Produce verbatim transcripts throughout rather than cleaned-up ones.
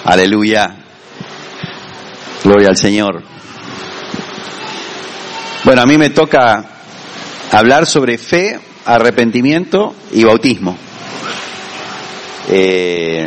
Aleluya. Gloria al Señor. Bueno, a mí me toca hablar sobre fe, arrepentimiento y bautismo. Eh,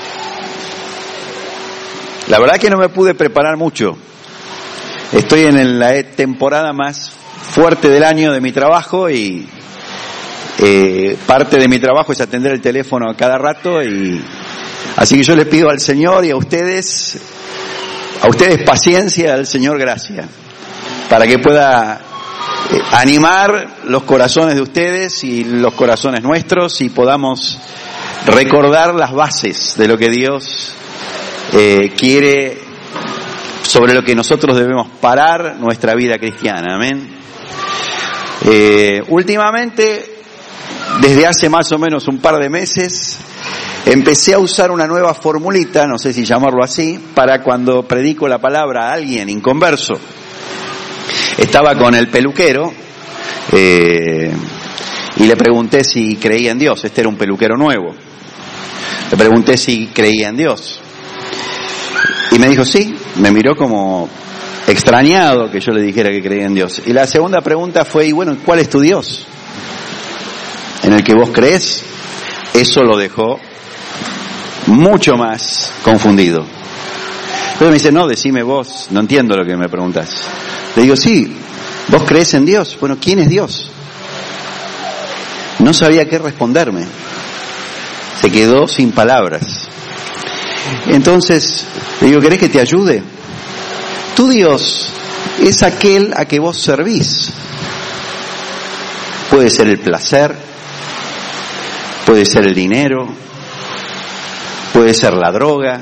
la verdad que no me pude preparar mucho. Estoy en la temporada más fuerte del año de mi trabajo y eh, parte de mi trabajo es atender el teléfono a cada rato, y así que yo le pido al Señor y a ustedes, a ustedes paciencia, al Señor gracia, para que pueda eh, animar los corazones de ustedes y los corazones nuestros y podamos recordar las bases de lo que Dios eh, quiere, sobre lo que nosotros debemos parar nuestra vida cristiana. Amén. Eh, últimamente, desde hace más o menos un par de meses, empecé a usar una nueva formulita, no sé si llamarlo así, para cuando predico la palabra a alguien inconverso. Estaba con el peluquero eh, y le pregunté si creía en Dios. Este era un peluquero nuevo. Le pregunté si creía en Dios. Y me dijo sí, me miró como extrañado que yo le dijera que creía en Dios. Y la segunda pregunta fue, y bueno, ¿cuál es tu Dios? ¿En el que vos crees? Eso lo dejó mucho más confundido. Entonces me dice, no, decime vos, no entiendo lo que me preguntás. Le digo, sí, ¿vos creés en Dios? Bueno, ¿quién es Dios? No sabía qué responderme. Se quedó sin palabras. Entonces, le digo, ¿querés que te ayude? Tu Dios es aquel a que vos servís. Puede ser el placer, puede ser el dinero, puede ser la droga,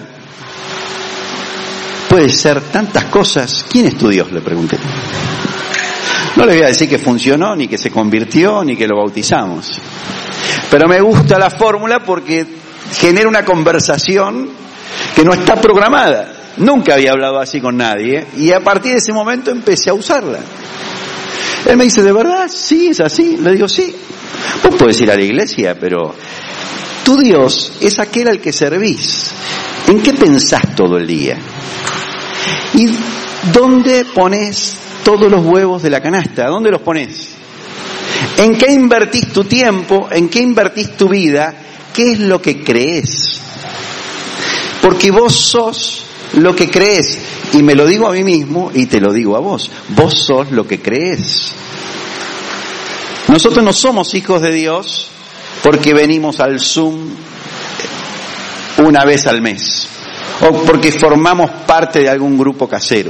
puede ser tantas cosas. ¿Quién es tu Dios?, le pregunté. No le voy a decir que funcionó, ni que se convirtió, ni que lo bautizamos. Pero me gusta la fórmula porque genera una conversación que no está programada. Nunca había hablado así con nadie y a partir de ese momento empecé a usarla. Él me dice, ¿de verdad? Sí, es así. Le digo, sí. Vos podés ir a la iglesia, pero tu Dios es aquel al que servís. ¿En qué pensás todo el día? ¿Y dónde ponés todos los huevos de la canasta? ¿Dónde los ponés? ¿En qué invertís tu tiempo? ¿En qué invertís tu vida? ¿Qué es lo que crees? Porque vos sos lo que crees. Y me lo digo a mí mismo y te lo digo a vos. Vos sos lo que crees. Nosotros no somos hijos de Dios porque venimos al Zoom una vez al mes o porque formamos parte de algún grupo casero.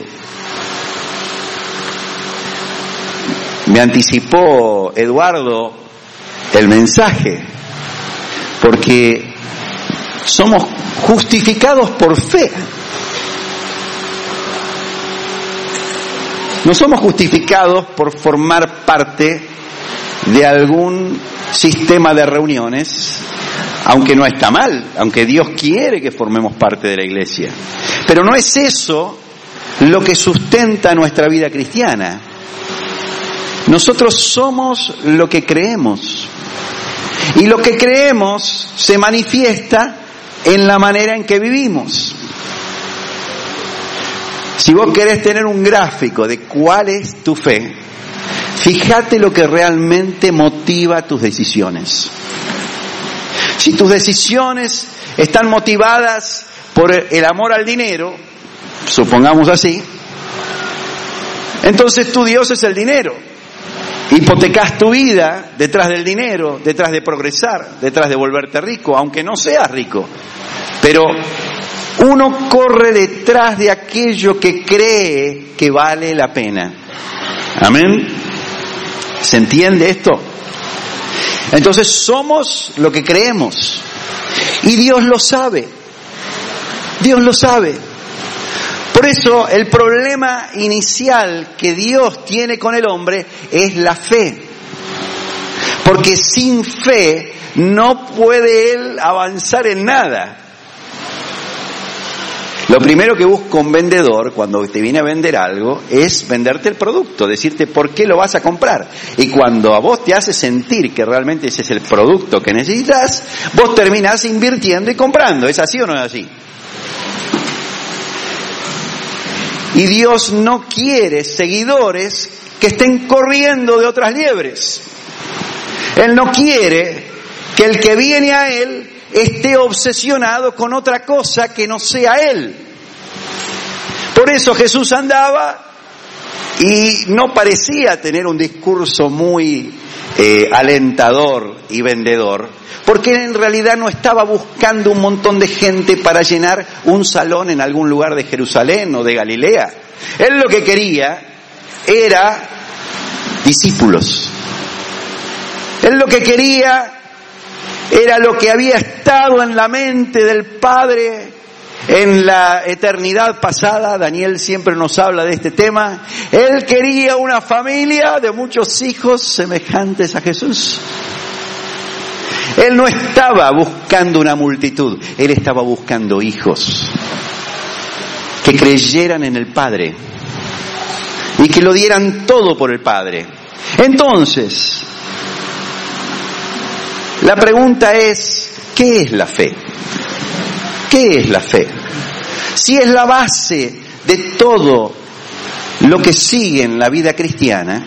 Me anticipó Eduardo el mensaje, porque somos justificados por fe. No somos justificados por formar parte de algún sistema de reuniones, aunque no está mal, aunque Dios quiere que formemos parte de la iglesia. Pero no es eso lo que sustenta nuestra vida cristiana. Nosotros somos lo que creemos. Y lo que creemos se manifiesta en la manera en que vivimos. Si vos querés tener un gráfico de cuál es tu fe, fíjate lo que realmente motiva tus decisiones. Si tus decisiones están motivadas por el amor al dinero, supongamos así, entonces tu Dios es el dinero. Hipotecás tu vida detrás del dinero, detrás de progresar, detrás de volverte rico, aunque no seas rico. Pero uno corre detrás de aquello que cree que vale la pena. ¿Amén? ¿Se entiende esto? Entonces somos lo que creemos. Y Dios lo sabe. Dios lo sabe. Por eso el problema inicial que Dios tiene con el hombre es la fe. Porque sin fe no puede él avanzar en nada. Lo primero que busca un vendedor cuando te viene a vender algo es venderte el producto, decirte por qué lo vas a comprar. Y cuando a vos te hace sentir que realmente ese es el producto que necesitas, vos terminás invirtiendo y comprando. ¿Es así o no es así? Y Dios no quiere seguidores que estén corriendo de otras liebres. Él no quiere que el que viene a Él esté obsesionado con otra cosa que no sea Él. Por eso Jesús andaba y no parecía tener un discurso muy eh, alentador y vendedor, porque en realidad no estaba buscando un montón de gente para llenar un salón en algún lugar de Jerusalén o de Galilea. Él lo que quería era discípulos. Él lo que quería era lo que había estado en la mente del Padre en la eternidad pasada. Daniel siempre nos habla de este tema. Él quería una familia de muchos hijos semejantes a Jesús. Él no estaba buscando una multitud, Él estaba buscando hijos que creyeran en el Padre y que lo dieran todo por el Padre. Entonces, la pregunta es, ¿qué es la fe? ¿Qué es la fe? Si es la base de todo lo que sigue en la vida cristiana,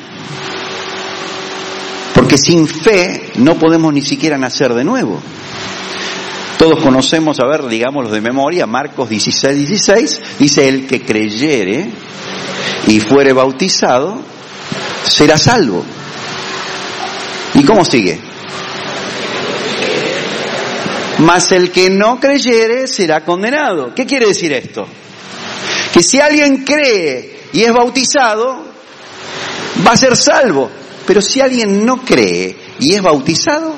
porque sin fe no podemos ni siquiera nacer de nuevo. Todos conocemos, a ver, digámoslo de memoria, Marcos dieciséis, dieciséis, dice: el que creyere y fuere bautizado será salvo. ¿Y cómo sigue? Mas el que no creyere será condenado. ¿Qué quiere decir esto? Que si alguien cree y es bautizado, va a ser salvo. Pero si alguien no cree y es bautizado,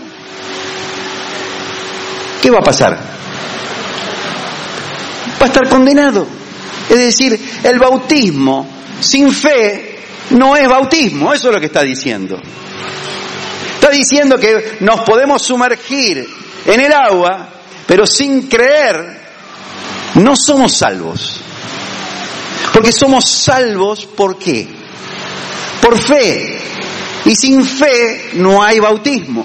¿qué va a pasar? Va a estar condenado. Es decir, el bautismo sin fe no es bautismo. Eso es lo que está diciendo. Está diciendo que nos podemos sumergir en el agua, pero sin creer no somos salvos. Porque somos salvos, ¿por qué? Por fe. Y sin fe no hay bautismo.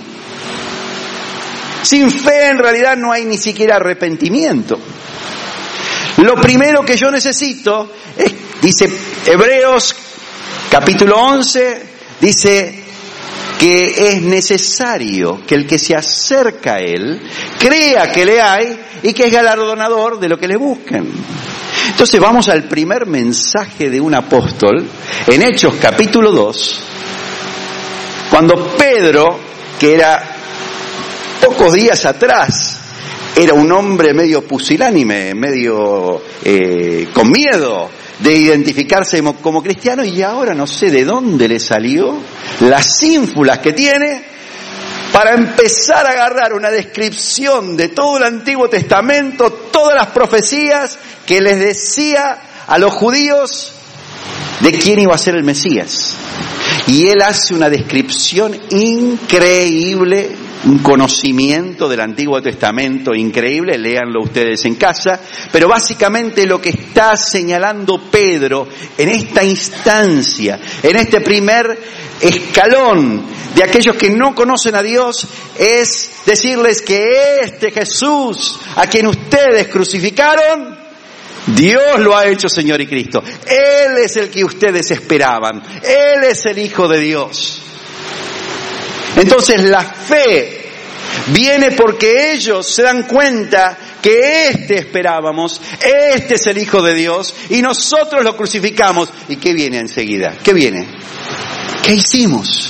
Sin fe en realidad no hay ni siquiera arrepentimiento. Lo primero que yo necesito es, dice Hebreos capítulo once, dice que es necesario que el que se acerca a Él crea que le hay y que es galardonador de lo que le buscan. Entonces vamos al primer mensaje de un apóstol en Hechos capítulo dos, cuando Pedro, que era pocos días atrás era un hombre medio pusilánime, medio eh, con miedo de identificarse como cristiano, y ahora no sé de dónde le salió las ínfulas que tiene para empezar a agarrar una descripción de todo el Antiguo Testamento, todas las profecías que les decía a los judíos de quién iba a ser el Mesías. Y él hace una descripción increíble, un conocimiento del Antiguo Testamento increíble, léanlo ustedes en casa, pero básicamente lo que está señalando Pedro en esta instancia, en este primer escalón de aquellos que no conocen a Dios, es decirles que este Jesús a quien ustedes crucificaron, Dios lo ha hecho Señor y Cristo. Él es el que ustedes esperaban. Él es el Hijo de Dios. Entonces la fe viene porque ellos se dan cuenta que este esperábamos, este es el Hijo de Dios, y nosotros lo crucificamos. ¿Y qué viene enseguida? ¿Qué viene? ¿Qué hicimos?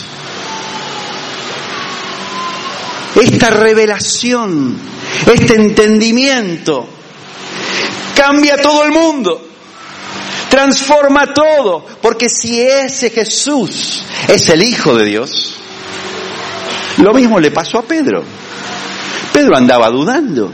Esta revelación, este entendimiento, cambia todo el mundo, transforma todo, porque si ese Jesús es el Hijo de Dios, lo mismo le pasó a Pedro. Pedro andaba dudando,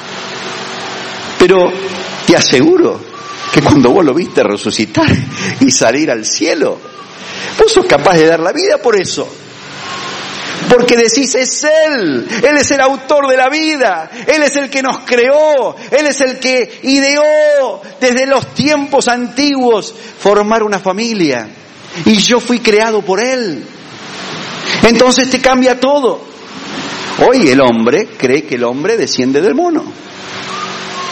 pero te aseguro que cuando vos lo viste resucitar y salir al cielo, vos sos capaz de dar la vida por eso. Porque decís, es Él, Él es el autor de la vida, Él es el que nos creó, Él es el que ideó desde los tiempos antiguos formar una familia. Y yo fui creado por Él. Entonces te cambia todo. Hoy el hombre cree que el hombre desciende del mono.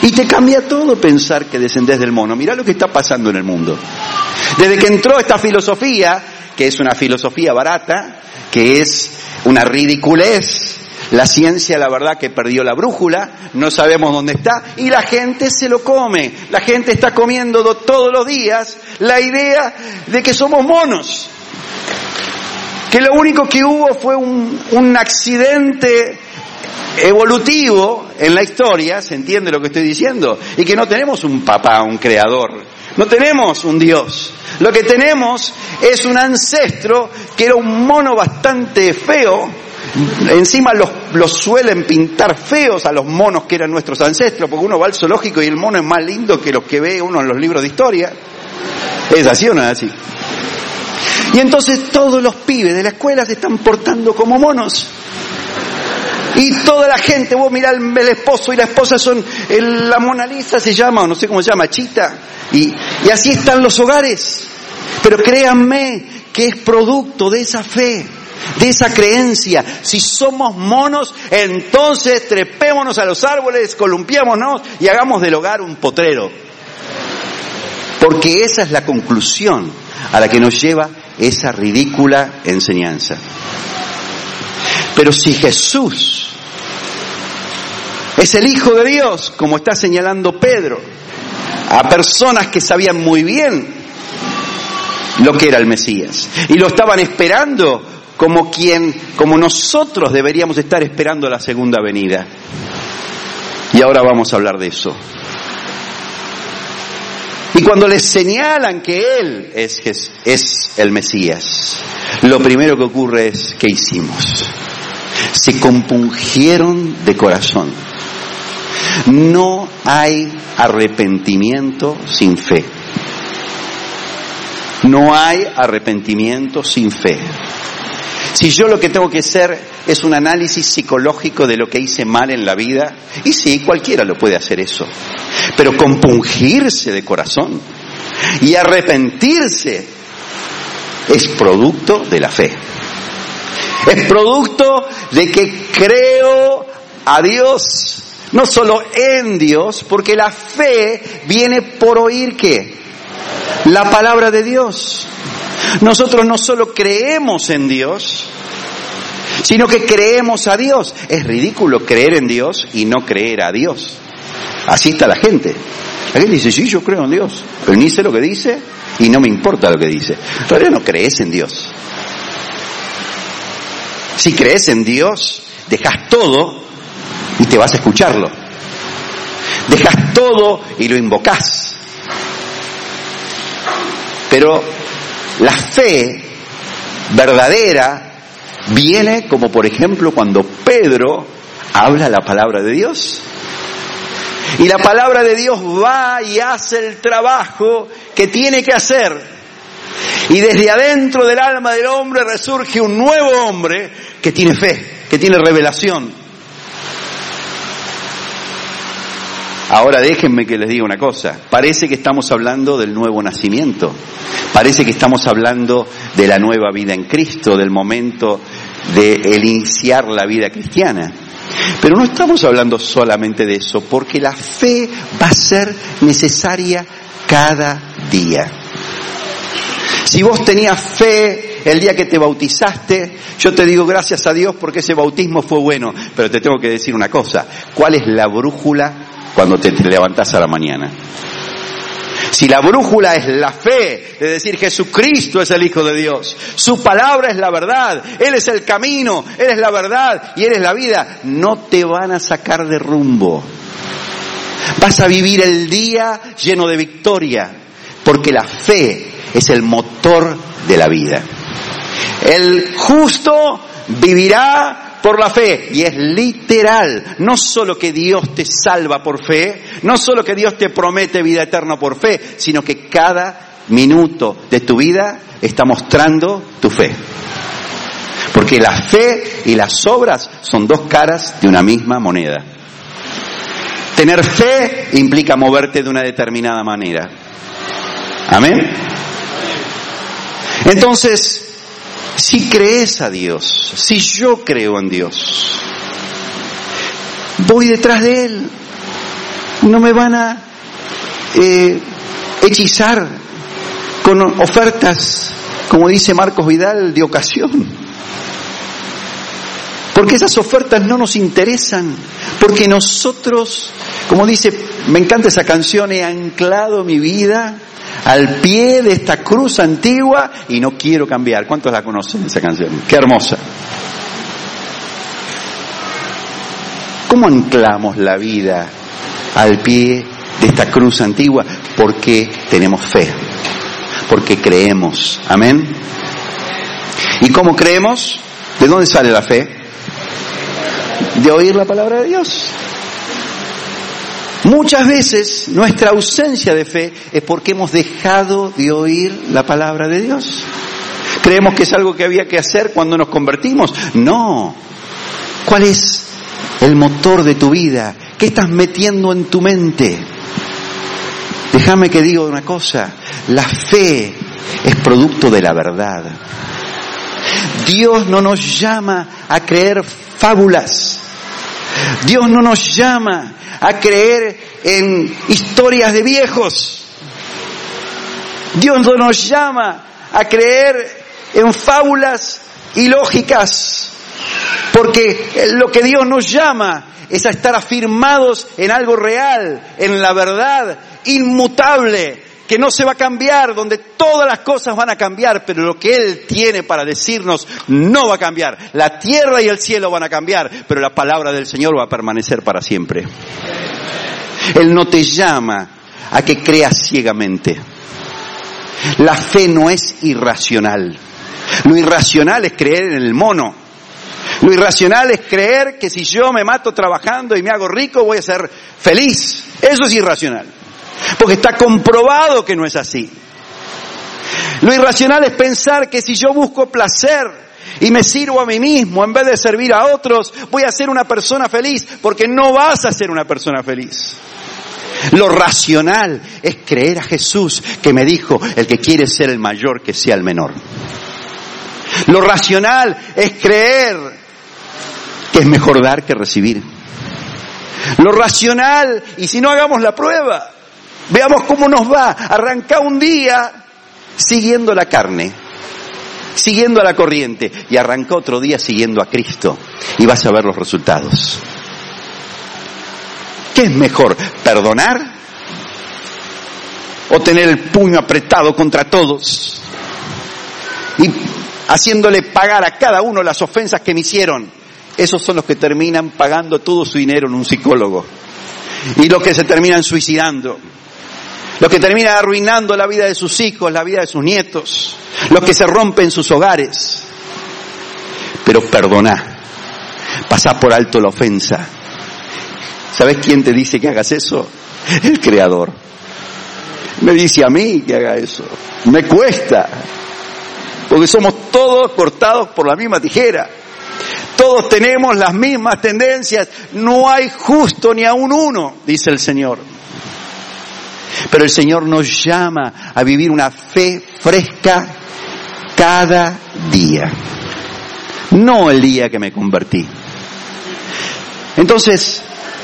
Y te cambia todo pensar que descendés del mono. Mirá lo que está pasando en el mundo. Desde que entró esta filosofía, que es una filosofía barata, que es una ridiculez, la ciencia, la verdad, que perdió la brújula, no sabemos dónde está, y la gente se lo come. La gente está comiendo todos los días la idea de que somos monos. Que lo único que hubo fue un, un accidente evolutivo en la historia, ¿se entiende lo que estoy diciendo? Y que no tenemos un papá, un creador, no tenemos un Dios. Lo que tenemos es un ancestro que era un mono bastante feo. Encima los, los suelen pintar feos a los monos que eran nuestros ancestros, porque uno va al zoológico y el mono es más lindo que los que ve uno en los libros de historia. ¿Es así o no es así? Y entonces todos los pibes de la escuela se están portando como monos. Y toda la gente, vos mirá, el, el esposo y la esposa son, el, la Mona Lisa se llama, o no sé cómo se llama, Chita. Y, y así están los hogares. Pero créanme que es producto de esa fe, de esa creencia. Si somos monos, entonces trepémonos a los árboles, columpiémonos y hagamos del hogar un potrero. Porque esa es la conclusión a la que nos lleva esa ridícula enseñanza. Pero si Jesús es el Hijo de Dios, como está señalando Pedro, a personas que sabían muy bien lo que era el Mesías, y lo estaban esperando como quien, como nosotros deberíamos estar esperando la segunda venida. Y ahora vamos a hablar de eso. Y cuando les señalan que Él es, es, es el Mesías, lo primero que ocurre es, ¿qué hicimos? Se compungieron de corazón. No hay arrepentimiento sin fe. No hay arrepentimiento sin fe. Si yo lo que tengo que hacer es un análisis psicológico de lo que hice mal en la vida, y sí, cualquiera lo puede hacer eso, pero compungirse de corazón y arrepentirse es producto de la fe. Es producto de que creo a Dios, no solo en Dios, porque la fe viene por oír ¿qué? La palabra de Dios. Nosotros no solo creemos en Dios, sino que creemos a Dios. Es ridículo creer en Dios y no creer a Dios. Así está la gente. La gente dice, sí, yo creo en Dios, pero ni sé lo que dice y no me importa lo que dice. En realidad no crees en Dios. Si crees en Dios, dejas todo y te vas a escucharlo. Dejas todo y lo invocás. Pero la fe verdadera viene como por ejemplo cuando Pedro habla la palabra de Dios. Y la palabra de Dios va y hace el trabajo que tiene que hacer. Y desde adentro del alma del hombre resurge un nuevo hombre que tiene fe, que tiene revelación. Ahora déjenme que les diga una cosa. Parece que estamos hablando del nuevo nacimiento. Parece que estamos hablando de la nueva vida en Cristo, del momento de el iniciar la vida cristiana. Pero no estamos hablando solamente de eso, porque la fe va a ser necesaria cada día. Si vos tenías fe el día que te bautizaste, yo te digo gracias a Dios porque ese bautismo fue bueno. Pero te tengo que decir una cosa, ¿cuál es la brújula cuando te, te levantás a la mañana? Si la brújula es la fe de decir Jesucristo es el Hijo de Dios, su palabra es la verdad, Él es el camino, Él es la verdad y Él es la vida, no te van a sacar de rumbo. Vas a vivir el día lleno de victoria, porque la fe es el motor de la vida. El justo vivirá por la fe, y es literal, no solo que Dios te salva por fe, no solo que Dios te promete vida eterna por fe, sino que cada minuto de tu vida está mostrando tu fe. Porque la fe y las obras son dos caras de una misma moneda. Tener fe implica moverte de una determinada manera. Amén. Entonces, si crees a Dios, si yo creo en Dios, voy detrás de Él. No me van a eh, hechizar con ofertas, como dice Marcos Vidal, de ocasión. Porque esas ofertas no nos interesan. Porque nosotros, como dice, me encanta esa canción, he anclado mi vida al pie de esta cruz antigua y no quiero cambiar. ¿Cuántos la conocen esa canción? Qué hermosa. ¿Cómo anclamos la vida al pie de esta cruz antigua? Porque tenemos fe, porque creemos. Amén. ¿Y cómo creemos? ¿De dónde sale la fe? De oír la palabra de Dios. Muchas veces nuestra ausencia de fe es porque hemos dejado de oír la palabra de Dios. ¿Creemos que es algo que había que hacer cuando nos convertimos? No. ¿Cuál es el motor de tu vida? ¿Qué estás metiendo en tu mente? Déjame que diga una cosa. La fe es producto de la verdad. Dios no nos llama a creer fábulas. Dios no nos llama a creer en historias de viejos. Dios no nos llama a creer en fábulas ilógicas. Porque lo que Dios nos llama es a estar afirmados en algo real, en la verdad inmutable, que no se va a cambiar, donde todas las cosas van a cambiar, pero lo que Él tiene para decirnos no va a cambiar. La tierra y el cielo van a cambiar, pero la palabra del Señor va a permanecer para siempre. Él no te llama a que creas ciegamente. La fe no es irracional. Lo irracional es creer en el mono. Lo irracional es creer que si yo me mato trabajando y me hago rico voy a ser feliz. Eso es irracional. Porque está comprobado que no es así. Lo irracional es pensar que si yo busco placer y me sirvo a mí mismo en vez de servir a otros, voy a ser una persona feliz, porque no vas a ser una persona feliz. Lo racional es creer a Jesús, que me dijo, el que quiere ser el mayor, que sea el menor. Lo racional es creer que es mejor dar que recibir. Lo racional, y si no hagamos la prueba, veamos cómo nos va. Arranca un día siguiendo la carne, siguiendo a la corriente, y arranca otro día siguiendo a Cristo, y vas a ver los resultados. ¿Qué es mejor, perdonar o tener el puño apretado contra todos y haciéndole pagar a cada uno las ofensas que me hicieron? Esos son los que terminan pagando todo su dinero en un psicólogo, y los que se terminan suicidando, los que terminan arruinando la vida de sus hijos, la vida de sus nietos, los que se rompen sus hogares. Pero perdoná, pasá por alto la ofensa. ¿Sabes quién te dice que hagas eso? El Creador. Me dice a mí que haga eso. Me cuesta, porque somos todos cortados por la misma tijera. Todos tenemos las mismas tendencias. No hay justo ni aun uno, dice el Señor. Pero el Señor nos llama a vivir una fe fresca cada día. No el día que me convertí. Entonces,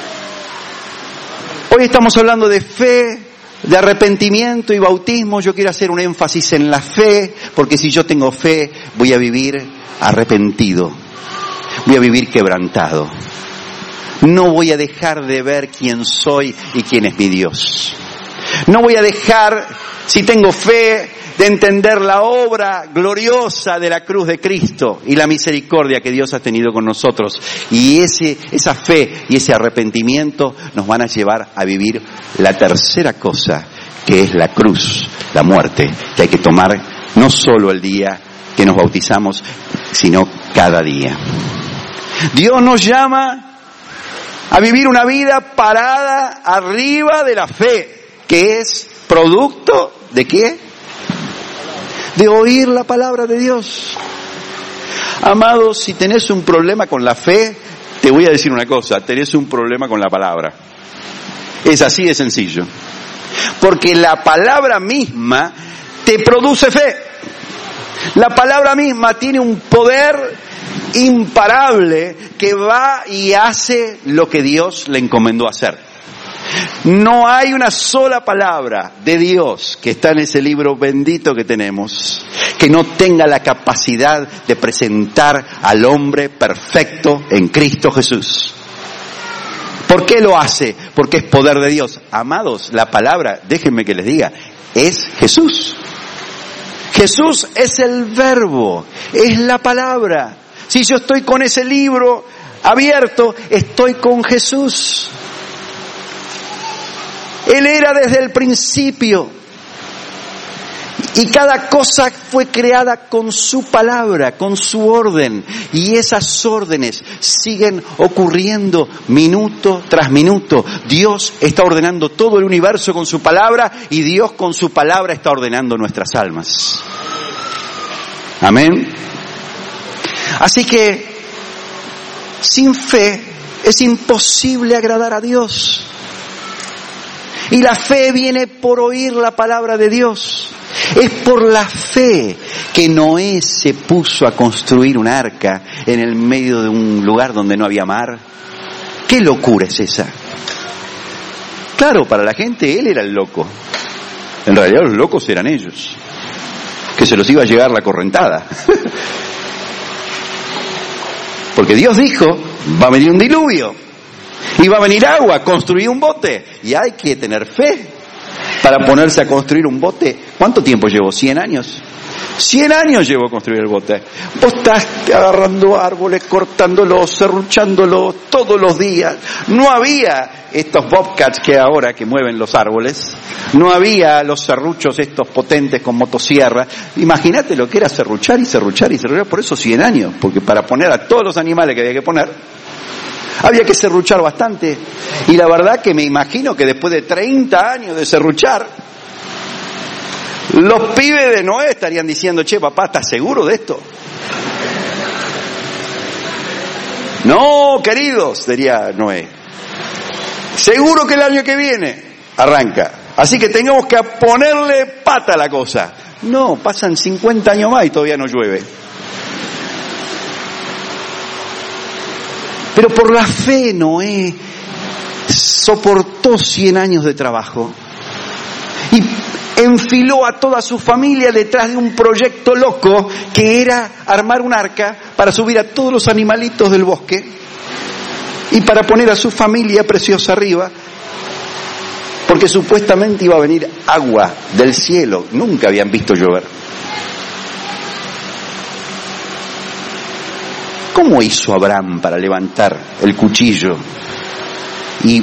hoy estamos hablando de fe, de arrepentimiento y bautismo. Yo quiero hacer un énfasis en la fe, porque si yo tengo fe, voy a vivir arrepentido. Voy a vivir quebrantado. No voy a dejar de ver quién soy y quién es mi Dios. No voy a dejar, si tengo fe, de entender la obra gloriosa de la cruz de Cristo y la misericordia que Dios ha tenido con nosotros. Y ese, esa fe y ese arrepentimiento nos van a llevar a vivir la tercera cosa, que es la cruz, la muerte, que hay que tomar no solo el día que nos bautizamos, sino cada día. Dios nos llama a vivir una vida parada arriba de la fe, que es producto de ¿qué? De oír la palabra de Dios. Amados, si tenés un problema con la fe, te voy a decir una cosa, tenés un problema con la palabra. Es así de sencillo. Porque la palabra misma te produce fe. La palabra misma tiene un poder imparable que va y hace lo que Dios le encomendó hacer. No hay una sola palabra de Dios que está en ese libro bendito que tenemos que no tenga la capacidad de presentar al hombre perfecto en Cristo Jesús. ¿Por qué lo hace? Porque es poder de Dios. Amados, la palabra, déjenme que les diga, es Jesús. Jesús es el verbo, es la palabra. Si yo estoy con ese libro abierto, estoy con Jesús. Él era desde el principio. Y cada cosa fue creada con su palabra, con su orden. Y esas órdenes siguen ocurriendo minuto tras minuto. Dios está ordenando todo el universo con su palabra y Dios con su palabra está ordenando nuestras almas. Amén. Así que, sin fe es imposible agradar a Dios. Y la fe viene por oír la palabra de Dios. Es por la fe que Noé se puso a construir un arca en el medio de un lugar donde no había mar. ¿Qué locura es esa? Claro, para la gente él era el loco. En realidad los locos eran ellos, que se los iba a llegar la correntada. Porque Dios dijo, va a venir un diluvio, y va a venir agua, construir un bote, y hay que tener fe para ponerse a construir un bote. ¿Cuánto tiempo llevó? ¿Cien años? Cien años llevó a construir el bote. Vos estás agarrando árboles, cortándolos, serruchándolos todos los días. No había estos bobcats que ahora que mueven los árboles. No había los serruchos estos potentes con motosierra. Imagínate lo que era serruchar y serruchar y serruchar. Por eso cien años. Porque para poner a todos los animales que había que poner, había que serruchar bastante. Y la verdad que me imagino que después de treinta años de serruchar, los pibes de Noé estarían diciendo, che, papá, ¿estás seguro de esto? No, queridos, diría Noé. Seguro que el año que viene arranca. Así que tenemos que ponerle pata a la cosa. No, pasan cincuenta años más y todavía no llueve. Pero por la fe Noé soportó cien años de trabajo y enfiló a toda su familia detrás de un proyecto loco que era armar un arca para subir a todos los animalitos del bosque y para poner a su familia preciosa arriba, porque supuestamente iba a venir agua del cielo. Nunca habían visto llover. ¿Cómo hizo Abraham para levantar el cuchillo y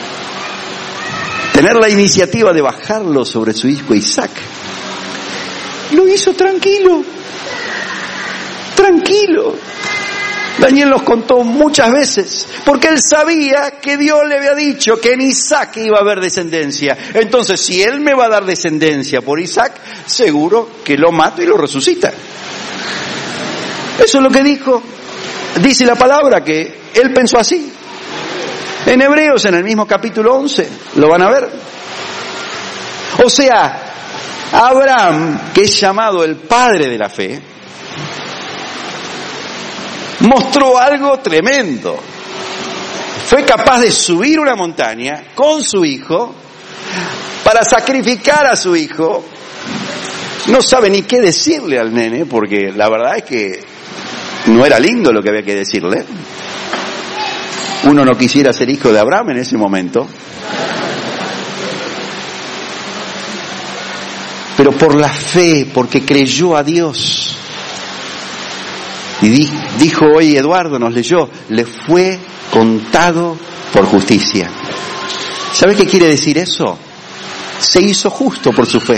tener la iniciativa de bajarlo sobre su hijo Isaac? Lo hizo tranquilo, tranquilo. Daniel nos contó muchas veces, porque él sabía que Dios le había dicho que en Isaac iba a haber descendencia. Entonces, si él me va a dar descendencia por Isaac, seguro que lo mato y lo resucita. Eso es lo que dijo. Dice la palabra que él pensó así. En Hebreos, en el mismo capítulo once, lo van a ver. O sea, Abraham, que es llamado el padre de la fe, mostró algo tremendo. Fue capaz de subir una montaña con su hijo para sacrificar a su hijo. No sabe ni qué decirle al nene, porque la verdad es que no era lindo lo que había que decirle. Uno no quisiera ser hijo de Abraham en ese momento. Pero por la fe, porque creyó a Dios. Y di, dijo hoy Eduardo, nos leyó, le fue contado por justicia. ¿Sabe qué quiere decir eso? Se hizo justo por su fe.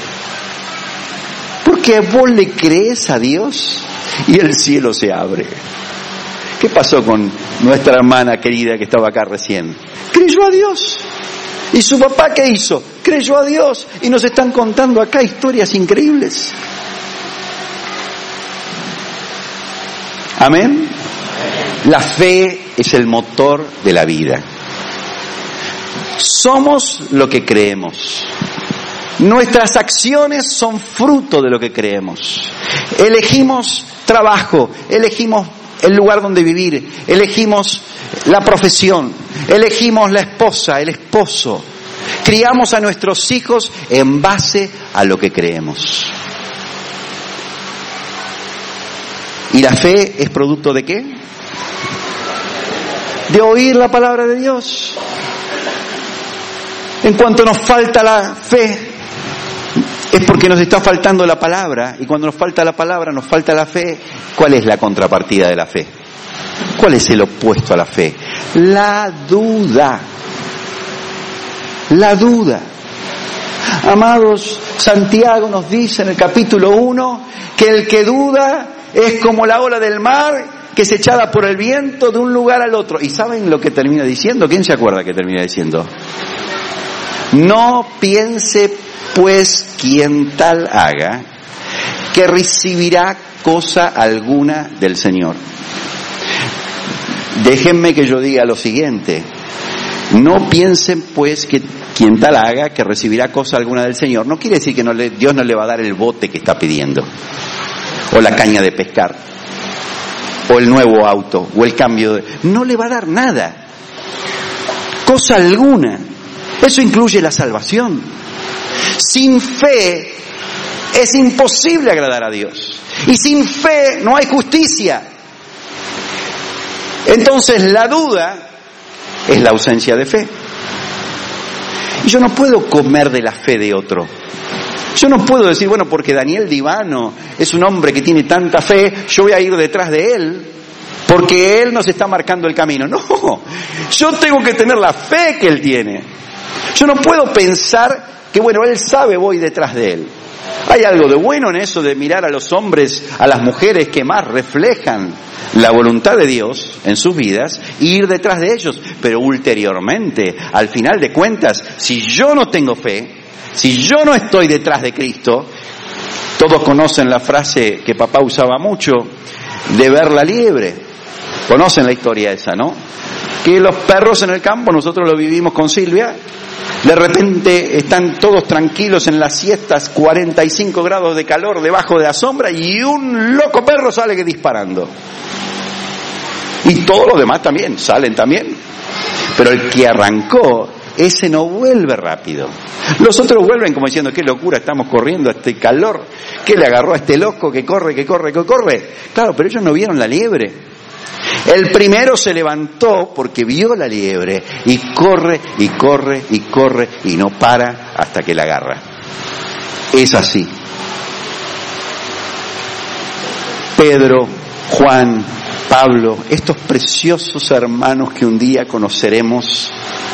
Porque vos le crees a Dios y el cielo se abre. ¿Qué pasó con nuestra hermana querida que estaba acá recién? Creyó a Dios. ¿Y su papá qué hizo? Creyó a Dios. Y nos están contando acá historias increíbles. Amén. La fe es el motor de la vida. Somos lo que creemos. Nuestras acciones son fruto de lo que creemos. Elegimos trabajo, elegimos el lugar donde vivir, elegimos la profesión, Elegimos la esposa, el esposo. Criamos a nuestros hijos en base a lo que creemos. ¿Y la fe es producto de qué? De oír la palabra de Dios. En cuanto nos falta la fe, es porque nos está faltando la palabra. Y cuando nos falta la palabra, nos falta la fe. ¿Cuál es la contrapartida de la fe? ¿Cuál es el opuesto a la fe? La duda. La duda. Amados, Santiago nos dice en el capítulo uno que el que duda es como la ola del mar que es echada por el viento de un lugar al otro. ¿Y saben lo que termina diciendo? ¿Quién se acuerda que termina diciendo? No piense pues quien tal haga que recibirá cosa alguna del Señor. Déjenme que yo diga lo siguiente. No piensen pues que quien tal haga que recibirá cosa alguna del Señor. No quiere decir que no le, Dios no le va a dar el bote que está pidiendo, o la caña de pescar, o el nuevo auto, o el cambio de... No le va a dar nada, cosa alguna. Eso incluye la salvación. Sin fe es imposible agradar a Dios, y sin fe no hay justicia. Entonces la duda es la ausencia de fe. Y yo no puedo comer de la fe de otro. Yo no puedo decir, bueno, porque Daniel Divano es un hombre que tiene tanta fe, yo voy a ir detrás de él, porque él nos está marcando el camino. No, yo tengo que tener la fe que él tiene. Yo no puedo pensar que, bueno, él sabe, voy detrás de él. Hay algo de bueno en eso de mirar a los hombres, a las mujeres que más reflejan la voluntad de Dios en sus vidas e ir detrás de ellos. Pero ulteriormente, al final de cuentas, si yo no tengo fe, si yo no estoy detrás de Cristo, todos conocen la frase que papá usaba mucho de ver la liebre. Conocen la historia esa, ¿no? Que los perros en el campo, nosotros lo vivimos con Silvia, de repente están todos tranquilos en las siestas, cuarenta y cinco grados de calor debajo de la sombra, y un loco perro sale que disparando. Y todos los demás también, salen también. Pero el que arrancó, ese no vuelve rápido. Los otros vuelven como diciendo, qué locura, estamos corriendo a este calor, ¿qué le agarró a este loco que corre, que corre, que corre? Claro, pero ellos no vieron la liebre. El primero se levantó porque vio la liebre y corre y corre y corre y no para hasta que la agarra. Es así. Pedro, Juan, Pablo, estos preciosos hermanos que un día conoceremos,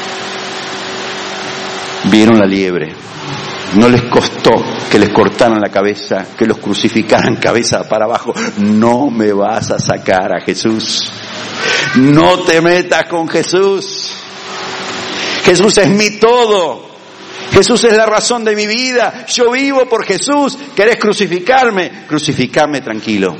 vieron la liebre. No les costó que les cortaran la cabeza, que los crucificaran cabeza para abajo. No me vas a sacar a Jesús. No te metas con Jesús. Jesús es mi todo. Jesús es la razón de mi vida. Yo vivo por Jesús. ¿Querés crucificarme? Crucificarme tranquilo.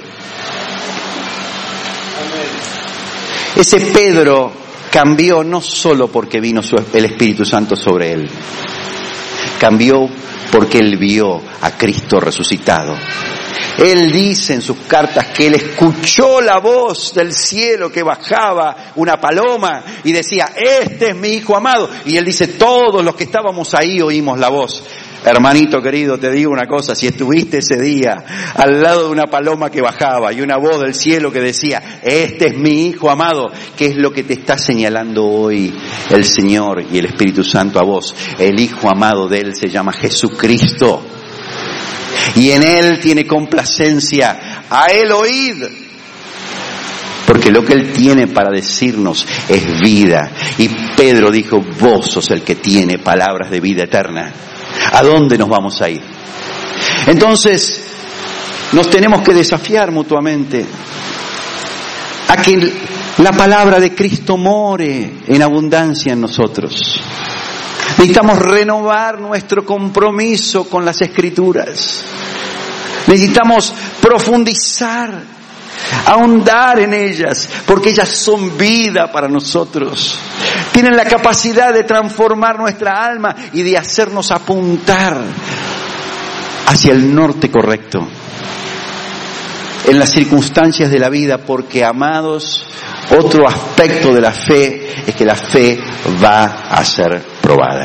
Ese Pedro cambió no solo porque vino el Espíritu Santo sobre él. Cambió porque él vio a Cristo resucitado. Él dice en sus cartas que él escuchó la voz del cielo que bajaba una paloma y decía, este es mi hijo amado. Y él dice, todos los que estábamos ahí oímos la voz. Hermanito querido, te digo una cosa, si estuviste ese día al lado de una paloma que bajaba y una voz del cielo que decía, este es mi hijo amado, ¿qué es lo que te está señalando hoy el Señor y el Espíritu Santo a vos? El hijo amado de él se llama Jesucristo. Y en él tiene complacencia, a él oíd. Porque lo que él tiene para decirnos es vida. Y Pedro dijo, vos sos el que tiene palabras de vida eterna. ¿A dónde nos vamos a ir? Entonces, nos tenemos que desafiar mutuamente a que la palabra de Cristo more en abundancia en nosotros. Necesitamos renovar nuestro compromiso con las Escrituras. Necesitamos profundizar, ahondar en ellas, porque ellas son vida para nosotros. Tienen la capacidad de transformar nuestra alma y de hacernos apuntar hacia el norte correcto en las circunstancias de la vida, porque, amados, Otro aspecto de la fe es que la fe va a ser probada.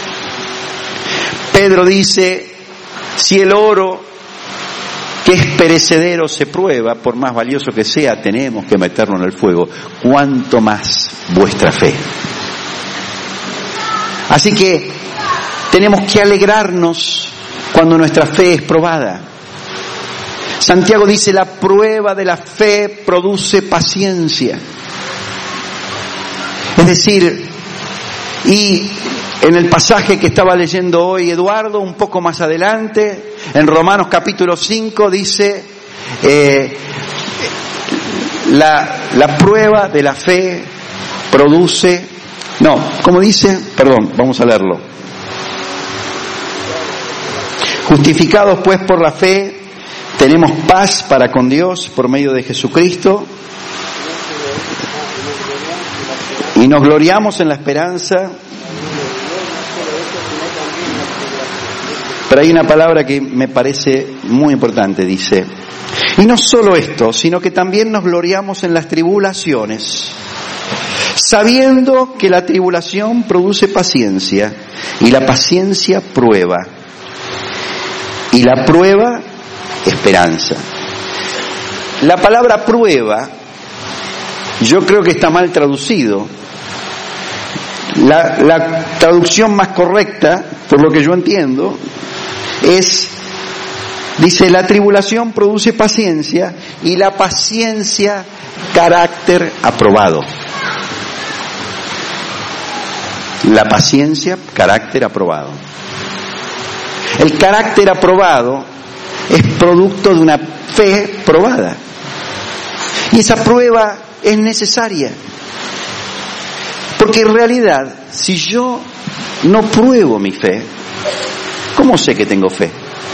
Pedro dice, si el oro que es perecedero se prueba, por más valioso que sea, tenemos que meterlo en el fuego, cuánto más vuestra fe. Así que tenemos que alegrarnos cuando nuestra fe es probada. Santiago dice, la prueba de la fe produce paciencia. Es decir, y en el pasaje que estaba leyendo hoy Eduardo, un poco más adelante, en Romanos capítulo cinco, dice, eh, la, la prueba de la fe produce, no, ¿cómo dice? Perdón, vamos a leerlo. Justificados pues por la fe, tenemos paz para con Dios por medio de Jesucristo y nos gloriamos en la esperanza. Pero hay una palabra que me parece muy importante, dice, y no solo esto, sino que también nos gloriamos en las tribulaciones, sabiendo que la tribulación produce paciencia, y la paciencia prueba, y la prueba esperanza. La palabra prueba, yo creo que está mal traducido. La, la traducción más correcta, por lo que yo entiendo, es, dice, la tribulación produce paciencia y la paciencia carácter aprobado. La paciencia, carácter aprobado. El carácter aprobado es producto de una fe probada. Y esa prueba es necesaria. Porque en realidad, si yo no pruebo mi fe, ¿cómo sé que tengo fe?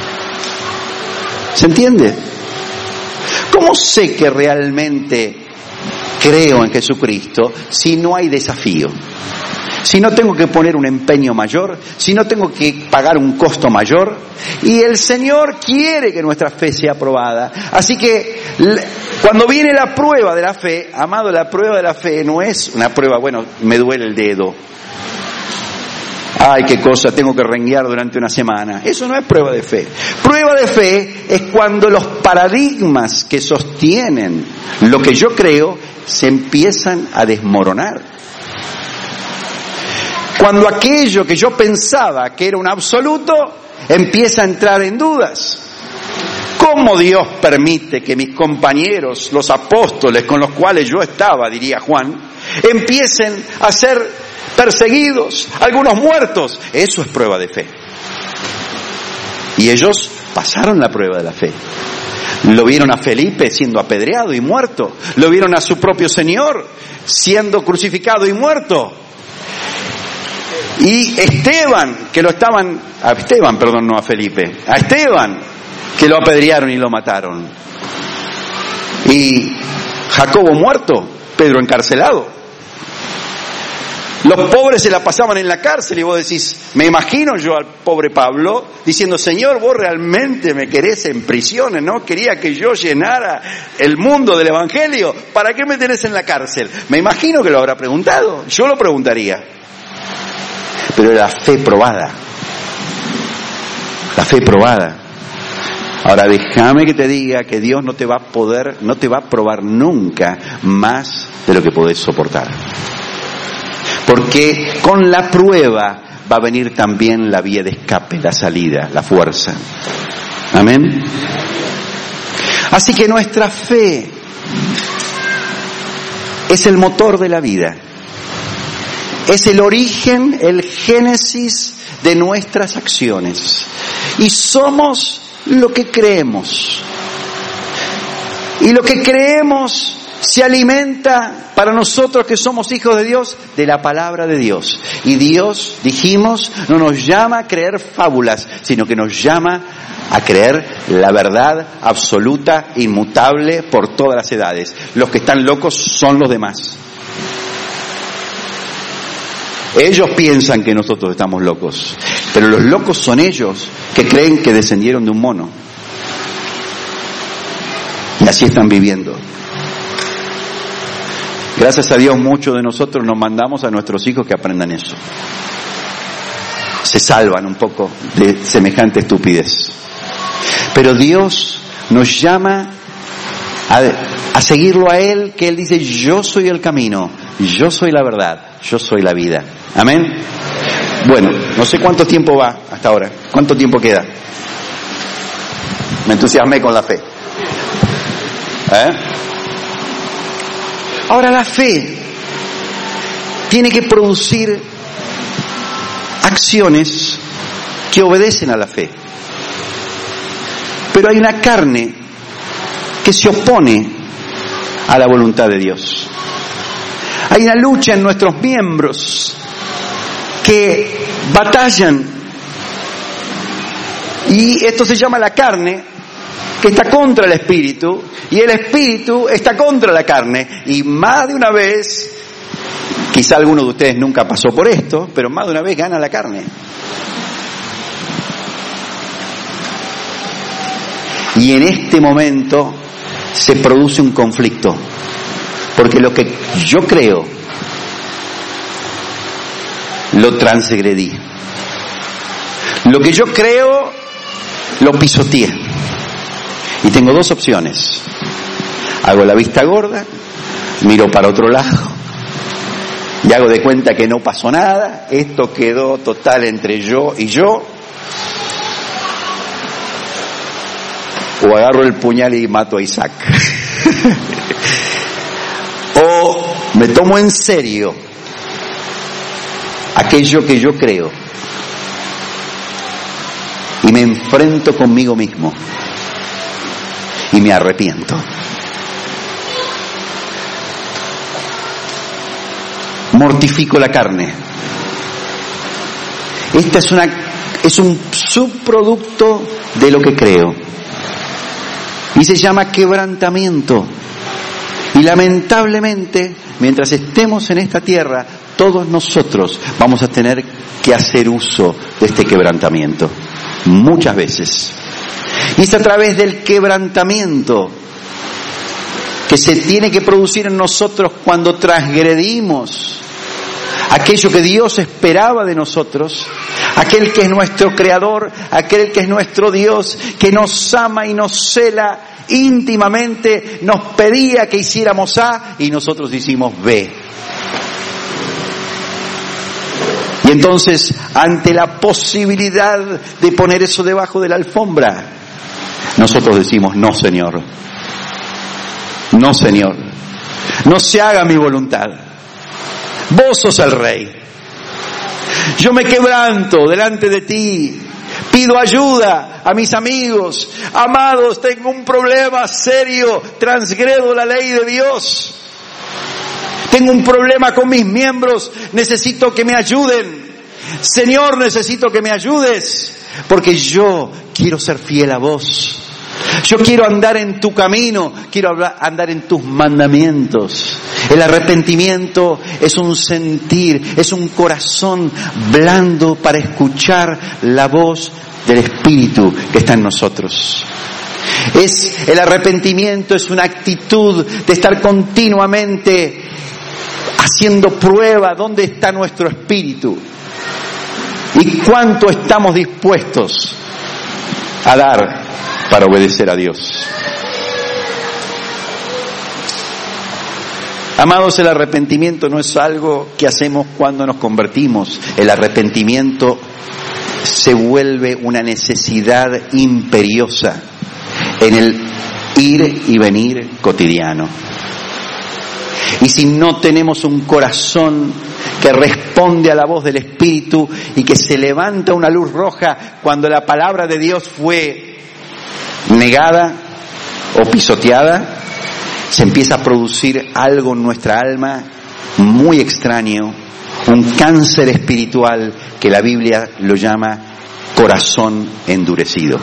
¿Se entiende? ¿Cómo sé que realmente creo en Jesucristo si no hay desafío? Si no tengo que poner un empeño mayor, si no tengo que pagar un costo mayor, y el Señor quiere que nuestra fe sea aprobada. Así que cuando viene la prueba de la fe, amado, la prueba de la fe no es una prueba, bueno, me duele el dedo, ay, qué cosa, tengo que renguear durante una semana. Eso no es prueba de fe. Prueba de fe es cuando los paradigmas que sostienen lo que yo creo se empiezan a desmoronar. Cuando aquello que yo pensaba que era un absoluto empieza a entrar en dudas. ¿Cómo Dios permite que mis compañeros, los apóstoles con los cuales yo estaba, diría Juan, empiecen a ser perseguidos, algunos muertos? Eso es prueba de fe. Y ellos pasaron la prueba de la fe. Lo vieron a Felipe siendo apedreado y muerto. Lo vieron a su propio Señor siendo crucificado y muerto. Y Esteban, que lo estaban, a Esteban, perdón, no a Felipe, a Esteban, que lo apedrearon y lo mataron. Y Jacobo muerto, Pedro encarcelado. Los pobres se la pasaban en la cárcel y vos decís, me imagino yo al pobre Pablo diciendo, Señor, vos realmente me querés en prisiones, ¿no? Quería que yo llenara el mundo del Evangelio, ¿para qué me tenés en la cárcel? Me imagino que lo habrá preguntado, yo lo preguntaría. Pero la fe probada, la fe probada. Ahora déjame que te diga que Dios no te va a poder, no te va a probar nunca más de lo que podés soportar. Porque con la prueba va a venir también la vía de escape, la salida, la fuerza. Amén. Así que nuestra fe es el motor de la vida. Es el origen, el génesis de nuestras acciones. Y somos lo que creemos. Y lo que creemos se alimenta para nosotros que somos hijos de Dios, de la palabra de Dios. Y Dios, dijimos, no nos llama a creer fábulas, sino que nos llama a creer la verdad absoluta, inmutable por todas las edades. Los que están locos son los demás. Ellos piensan que nosotros estamos locos, pero los locos son ellos que creen que descendieron de un mono. Y así están viviendo. Gracias a Dios muchos de nosotros nos mandamos a nuestros hijos que aprendan eso. Se salvan un poco de semejante estupidez. Pero Dios nos llama a, a seguirlo a Él, que Él dice, yo soy el camino, yo soy la verdad, yo soy la vida. Amén. Bueno, no sé cuánto tiempo va hasta ahora. ¿Cuánto tiempo queda? Me entusiasmé con la fe. ¿Eh? Ahora la fe tiene que producir acciones que obedecen a la fe. Pero hay una carne que se opone a la voluntad de Dios. Hay una lucha en nuestros miembros que batallan, y esto se llama la carne, que está contra el espíritu, y el espíritu está contra la carne. Y más de una vez, quizá alguno de ustedes nunca pasó por esto, pero más de una vez gana la carne. Y en este momento se produce un conflicto, porque lo que yo creo lo transgredí, lo que yo creo lo pisoteé, y tengo dos opciones: hago la vista gorda, miro para otro lado y hago de cuenta que no pasó nada, esto quedó total entre yo y yo, o agarro el puñal y mato a Isaac. O me tomo en serio aquello que yo creo y me enfrento conmigo mismo y me arrepiento. Mortifico la carne. Esta es una es un subproducto de lo que creo y se llama quebrantamiento. Y lamentablemente, mientras estemos en esta tierra, todos nosotros vamos a tener que hacer uso de este quebrantamiento, muchas veces. Y es a través del quebrantamiento que se tiene que producir en nosotros cuando transgredimos aquello que Dios esperaba de nosotros, aquel que es nuestro creador, aquel que es nuestro Dios, que nos ama y nos cela íntimamente, nos pedía que hiciéramos A y nosotros hicimos B. Y entonces, ante la posibilidad de poner eso debajo de la alfombra, nosotros decimos, no, Señor, no, Señor, no se haga mi voluntad, vos sos el Rey. Yo me quebranto delante de ti, pido ayuda a mis amigos, amados, tengo un problema serio, transgredo la ley de Dios, tengo un problema con mis miembros, necesito que me ayuden. Señor, necesito que me ayudes, porque yo quiero ser fiel a vos. Yo quiero andar en tu camino, quiero andar en tus mandamientos. El arrepentimiento es un sentir, es un corazón blando para escuchar la voz del Espíritu que está en nosotros. Es el arrepentimiento es una actitud de estar continuamente haciendo prueba dónde está nuestro espíritu y cuánto estamos dispuestos a dar para obedecer a Dios. Amados, el arrepentimiento no es algo que hacemos cuando nos convertimos. El arrepentimiento se vuelve una necesidad imperiosa en el ir y venir cotidiano. Y si no tenemos un corazón que responde a la voz del Espíritu y que se levanta una luz roja cuando la palabra de Dios fue negada o pisoteada, se empieza a producir algo en nuestra alma muy extraño, un cáncer espiritual que la Biblia lo llama corazón endurecido.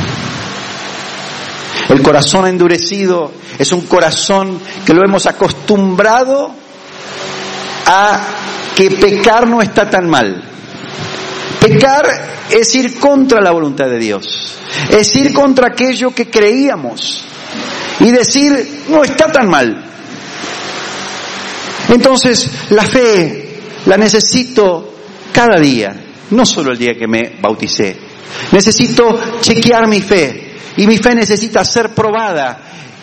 El corazón endurecido es un corazón que lo hemos acostumbrado a que pecar no está tan mal. Pecar es ir contra la voluntad de Dios, es ir contra aquello que creíamos y decir, no está tan mal. Entonces, la fe la necesito cada día, no solo el día que me bauticé. Necesito chequear mi fe, y mi fe necesita ser probada.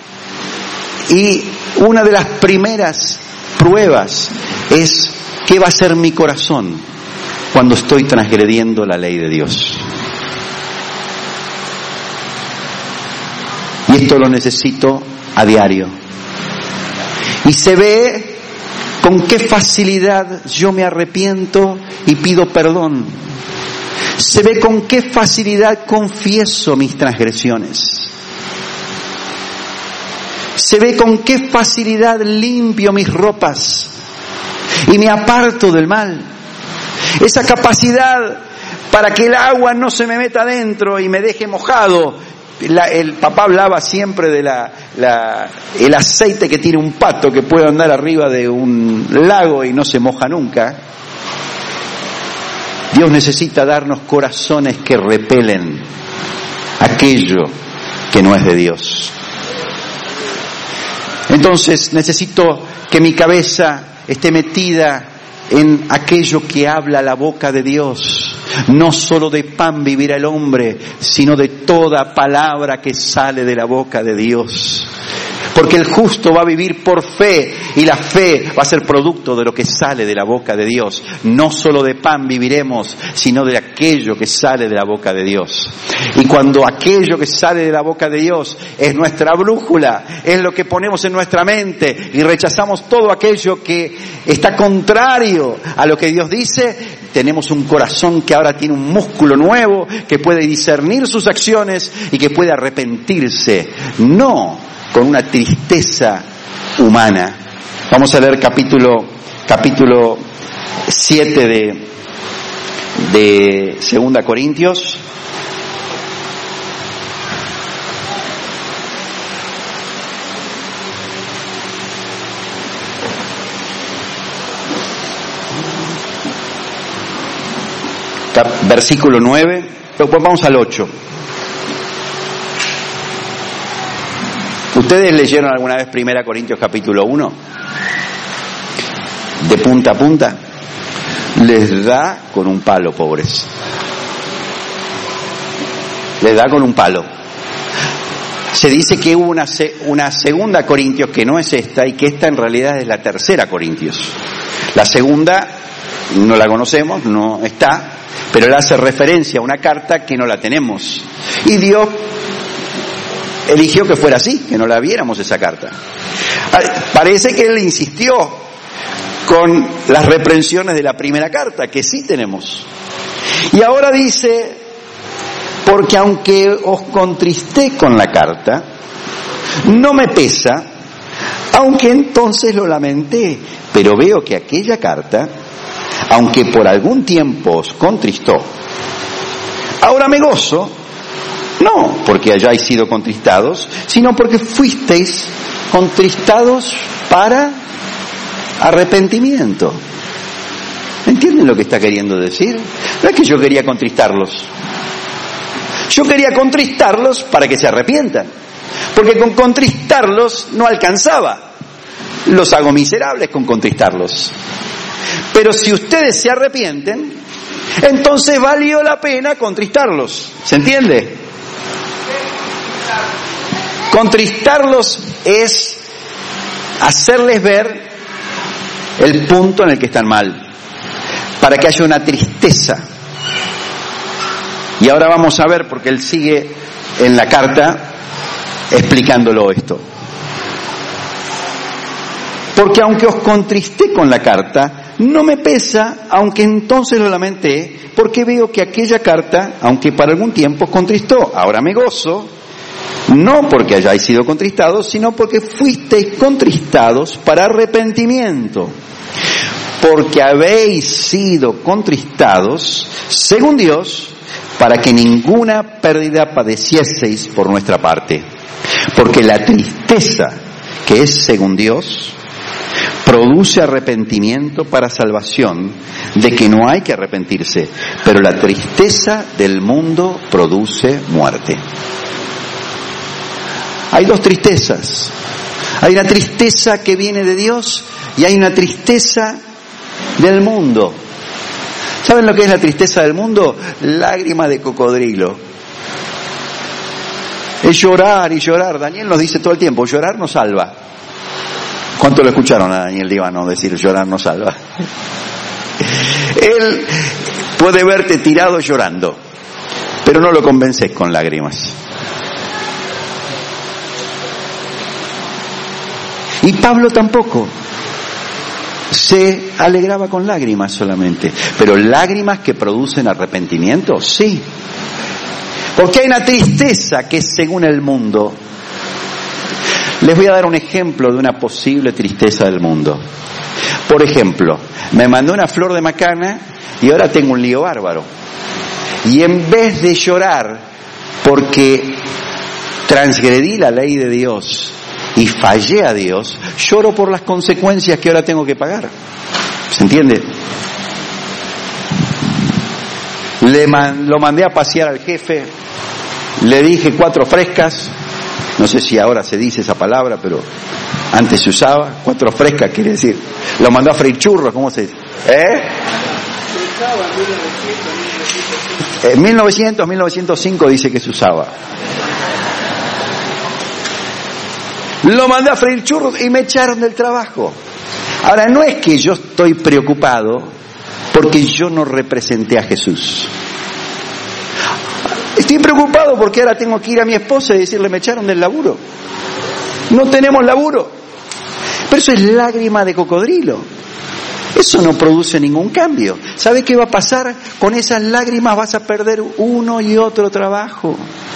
Y una de las primeras pruebas es qué va a ser mi corazón cuando estoy transgrediendo la ley de Dios. Y esto lo necesito a diario. Y se ve con qué facilidad yo me arrepiento y pido perdón. Se ve con qué facilidad confieso mis transgresiones. Se ve con qué facilidad limpio mis ropas y me aparto del mal. Esa capacidad para que el agua no se me meta adentro y me deje mojado. La, el papá hablaba siempre de la, la, el aceite que tiene un pato que puede andar arriba de un lago y no se moja nunca. Dios necesita darnos corazones que repelen aquello que no es de Dios. Entonces necesito que mi cabeza esté metida en aquello que habla la boca de Dios. No solo de pan vivirá el hombre, sino de toda palabra que sale de la boca de Dios. Porque el justo va a vivir por fe, y la fe va a ser producto de lo que sale de la boca de Dios. No solo de pan viviremos, sino de aquello que sale de la boca de Dios. Y cuando aquello que sale de la boca de Dios es nuestra brújula, es lo que ponemos en nuestra mente, y rechazamos todo aquello que está contrario a lo que Dios dice, tenemos un corazón que ahora tiene un músculo nuevo, que puede discernir sus acciones y que puede arrepentirse. No con una tristeza humana. Vamos a leer capítulo capítulo siete de de Segunda Corintios. Versículo nueve, vamos al ocho. ¿Ustedes leyeron alguna vez Primera Corintios capítulo uno? De punta a punta. Les da con un palo, pobres. Les da con un palo. Se dice que hubo una, una segunda Corintios que no es esta, y que esta en realidad es la tercera Corintios. La segunda no la conocemos, no está, pero él hace referencia a una carta que no la tenemos. Y Dios eligió que fuera así, que no la viéramos esa carta. Parece que él insistió con las reprensiones de la primera carta, que sí tenemos. Y ahora dice, porque aunque os contristé con la carta, no me pesa, aunque entonces lo lamenté, pero veo que aquella carta, aunque por algún tiempo os contristó, ahora me gozo, no porque hayáis sido contristados, sino porque fuisteis contristados para arrepentimiento. ¿Entienden lo que está queriendo decir? No es que yo quería contristarlos. Yo quería contristarlos para que se arrepientan. Porque con contristarlos no alcanzaba. Los hago miserables con contristarlos. Pero si ustedes se arrepienten, entonces valió la pena contristarlos. ¿Se entiende? Contristarlos es hacerles ver el punto en el que están mal, para que haya una tristeza. Y ahora vamos a ver, porque él sigue en la carta explicándolo esto. Porque aunque os contristé con la carta, no me pesa, aunque entonces lo lamenté, porque veo que aquella carta, aunque para algún tiempo os contristó, ahora me gozo, no porque hayáis sido contristados, sino porque fuisteis contristados para arrepentimiento. Porque habéis sido contristados, según Dios, para que ninguna pérdida padecieseis por nuestra parte. Porque la tristeza, que es según Dios, produce arrepentimiento para salvación, de que no hay que arrepentirse, pero la tristeza del mundo produce muerte. Hay dos tristezas. Hay una tristeza que viene de Dios y hay una tristeza del mundo. ¿Saben lo que es la tristeza del mundo? Lágrima de cocodrilo. Es llorar y llorar. Daniel nos dice todo el tiempo, llorar no salva. ¿Cuánto lo escucharon a Daniel Líbano decir llorar no salva? Él puede verte tirado llorando, pero no lo convences con lágrimas. Y Pablo tampoco. Se alegraba con lágrimas solamente. Pero lágrimas que producen arrepentimiento, sí. Porque hay una tristeza que es según el mundo. Les voy a dar un ejemplo de una posible tristeza del mundo. Por ejemplo, me mandó una flor de macana y ahora tengo un lío bárbaro. Y en vez de llorar porque transgredí la ley de Dios y fallé a Dios, lloro por las consecuencias que ahora tengo que pagar. ¿Se entiende? Le man, lo mandé a pasear al jefe, le dije cuatro frescas, no sé si ahora se dice esa palabra, pero antes se usaba, cuatro frescas quiere decir, lo mandó a freír churros, ¿cómo se dice? ¿Eh? En mil novecientos, mil novecientos cinco dice que se usaba. Lo mandé a freír churros y me echaron del trabajo. Ahora, no es que yo estoy preocupado porque yo no representé a Jesús. Estoy preocupado porque ahora tengo que ir a mi esposa y decirle, me echaron del laburo. No tenemos laburo. Pero eso es lágrima de cocodrilo. Eso no produce ningún cambio. ¿Sabe qué va a pasar? Con esas lágrimas vas a perder uno y otro trabajo.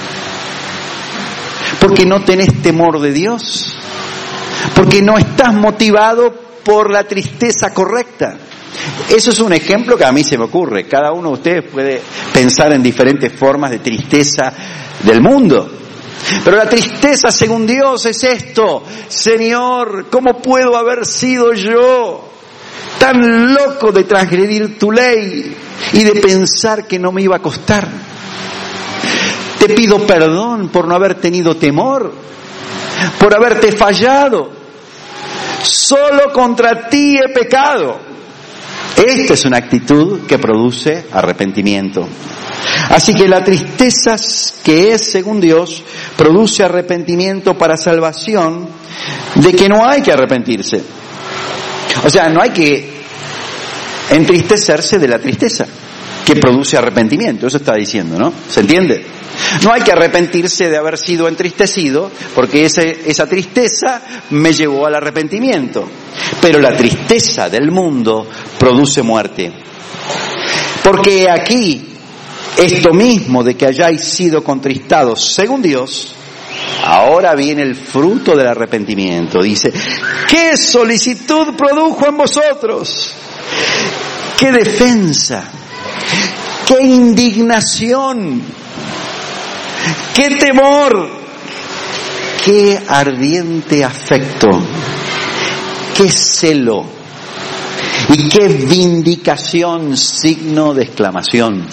Porque no tenés temor de Dios. Porque no estás motivado por la tristeza correcta. Eso es un ejemplo que a mí se me ocurre. Cada uno de ustedes puede pensar en diferentes formas de tristeza del mundo. Pero la tristeza según Dios es esto. Señor, ¿cómo puedo haber sido yo tan loco de transgredir tu ley y de pensar que no me iba a costar? Te pido perdón por no haber tenido temor, por haberte fallado. Solo contra ti he pecado. Esta es una actitud que produce arrepentimiento. Así que la tristeza que es según Dios produce arrepentimiento para salvación, de que no hay que arrepentirse. O sea, no hay que entristecerse de la tristeza que produce arrepentimiento. Eso está diciendo, ¿no? ¿Se entiende? No hay que arrepentirse de haber sido entristecido, porque ese, esa tristeza me llevó al arrepentimiento. Pero la tristeza del mundo produce muerte. Porque aquí, esto mismo de que hayáis sido contristados según Dios, ahora viene el fruto del arrepentimiento. Dice, ¿qué solicitud produjo en vosotros? ¿Qué defensa? ¿Qué indignación? ¡Qué temor! ¡Qué ardiente afecto! ¡Qué celo! ¡Y qué vindicación! Signo de exclamación.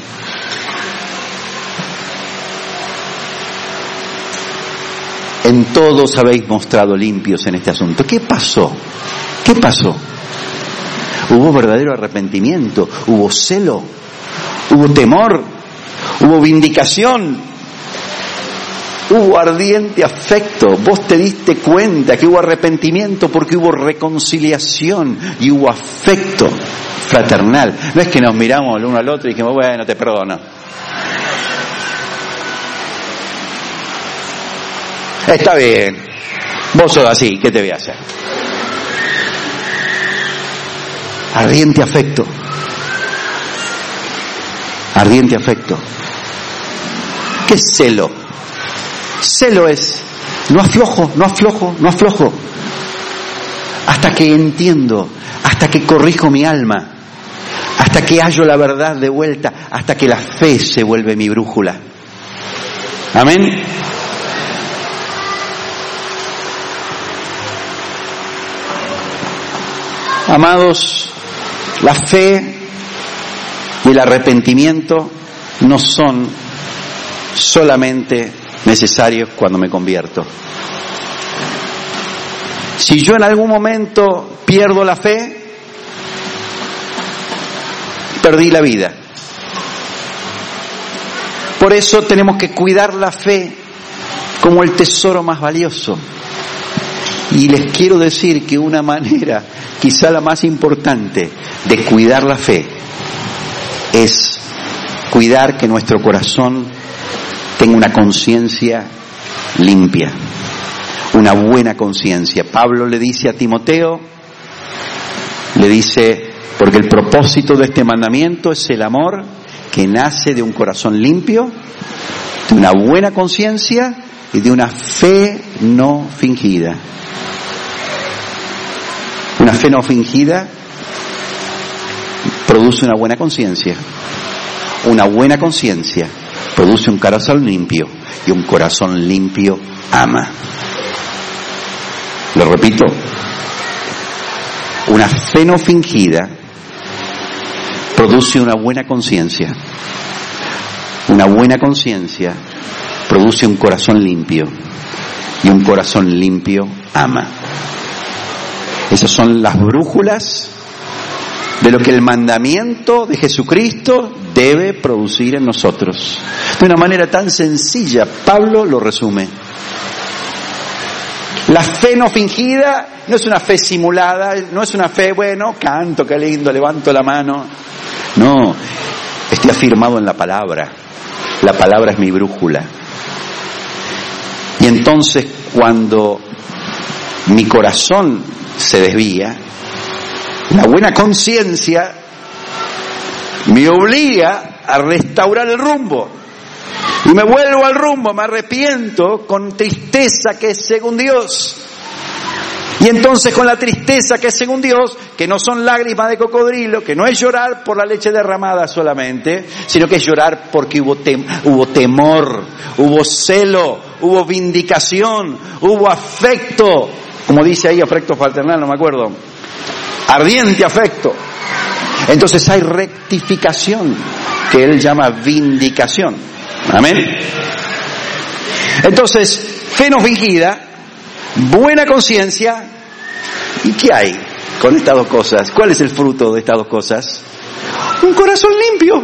En todos habéis mostrado limpios en este asunto. ¿Qué pasó? ¿Qué pasó? Hubo verdadero arrepentimiento, hubo celo, hubo temor, hubo vindicación. Hubo ardiente afecto. Vos te diste cuenta que hubo arrepentimiento porque hubo reconciliación y hubo afecto fraternal. No es que nos miramos el uno al otro y dijimos, bueno, te perdono. Está bien, vos sos así, ¿qué te voy a hacer? Ardiente afecto. Ardiente afecto. ¿Qué es celo? Celo es, no aflojo, no aflojo, no aflojo, hasta que entiendo, hasta que corrijo mi alma, hasta que hallo la verdad de vuelta, hasta que la fe se vuelve mi brújula. Amén. Amados, la fe y el arrepentimiento no son solamente necesarios cuando me convierto. Si yo en algún momento pierdo la fe, perdí la vida. Por eso tenemos que cuidar la fe como el tesoro más valioso. Y les quiero decir que una manera, quizá la más importante, de cuidar la fe es cuidar que nuestro corazón tenga una conciencia limpia, una buena conciencia. Pablo le dice a Timoteo, le dice, porque el propósito de este mandamiento es el amor que nace de un corazón limpio, de una buena conciencia y de una fe no fingida. Una fe no fingida produce una buena conciencia. Una buena conciencia produce un corazón limpio, y un corazón limpio ama. Lo repito, una fe no fingida produce una buena conciencia. Una buena conciencia produce un corazón limpio, y un corazón limpio ama. Esas son las brújulas de lo que el mandamiento de Jesucristo debe producir en nosotros. De una manera tan sencilla, Pablo lo resume. La fe no fingida no es una fe simulada, no es una fe, bueno, canto, qué lindo, levanto la mano. No, estoy afirmado en la palabra. La palabra es mi brújula. Y entonces, cuando mi corazón se desvía, la buena conciencia me obliga a restaurar el rumbo. Y me vuelvo al rumbo, me arrepiento con tristeza que es según Dios. Y entonces con la tristeza que es según Dios, que no son lágrimas de cocodrilo, que no es llorar por la leche derramada solamente, sino que es llorar porque hubo, tem- hubo temor, hubo celo, hubo vindicación, hubo afecto, como dice ahí, afecto fraternal, no me acuerdo, ardiente afecto. Entonces hay rectificación, que él llama vindicación. Amén. Entonces, fe no fingida, buena conciencia. ¿Y qué hay con estas dos cosas? ¿Cuál es el fruto de estas dos cosas? Un corazón limpio.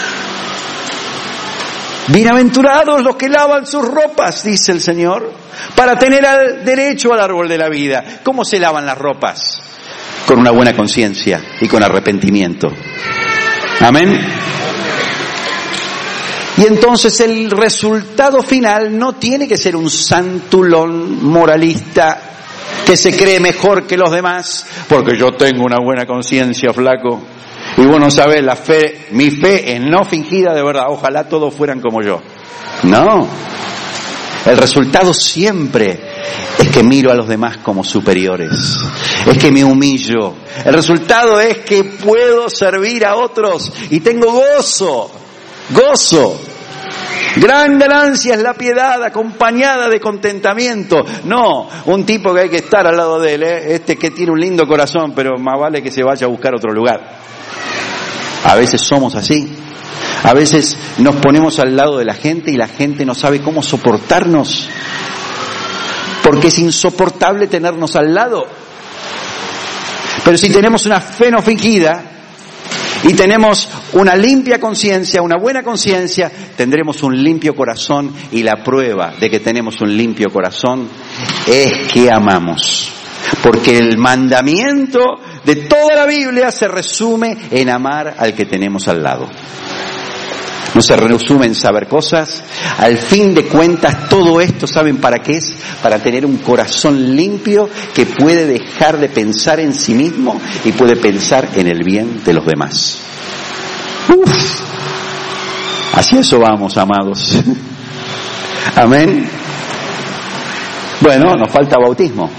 Bienaventurados los que lavan sus ropas, dice el Señor, para tener al derecho al árbol de la vida. ¿Cómo se lavan las ropas? Con una buena conciencia y con arrepentimiento. Amén. Y entonces el resultado final no tiene que ser un santulón moralista que se cree mejor que los demás, porque yo tengo una buena conciencia, flaco. Y vos no sabés, la fe, mi fe es no fingida de verdad. Ojalá todos fueran como yo. No. El resultado siempre es que miro a los demás como superiores. Es que me humillo. El resultado es que puedo servir a otros y tengo gozo. Gozo. Gran ganancia es la piedad acompañada de contentamiento. No, un tipo que hay que estar al lado de él, ¿eh? Este que tiene un lindo corazón, pero más vale que se vaya a buscar otro lugar. A veces somos así. A veces nos ponemos al lado de la gente y la gente no sabe cómo soportarnos. Porque es insoportable tenernos al lado. Pero si tenemos una fe no fingida y tenemos una limpia conciencia, una buena conciencia, tendremos un limpio corazón, y la prueba de que tenemos un limpio corazón es que amamos. Porque el mandamiento de toda la Biblia se resume en amar al que tenemos al lado. No se resume en saber cosas. Al fin de cuentas, todo esto, ¿saben para qué es? Para tener un corazón limpio que puede dejar de pensar en sí mismo y puede pensar en el bien de los demás. Uf. Así eso vamos, amados. Amén. Bueno, nos falta bautismo.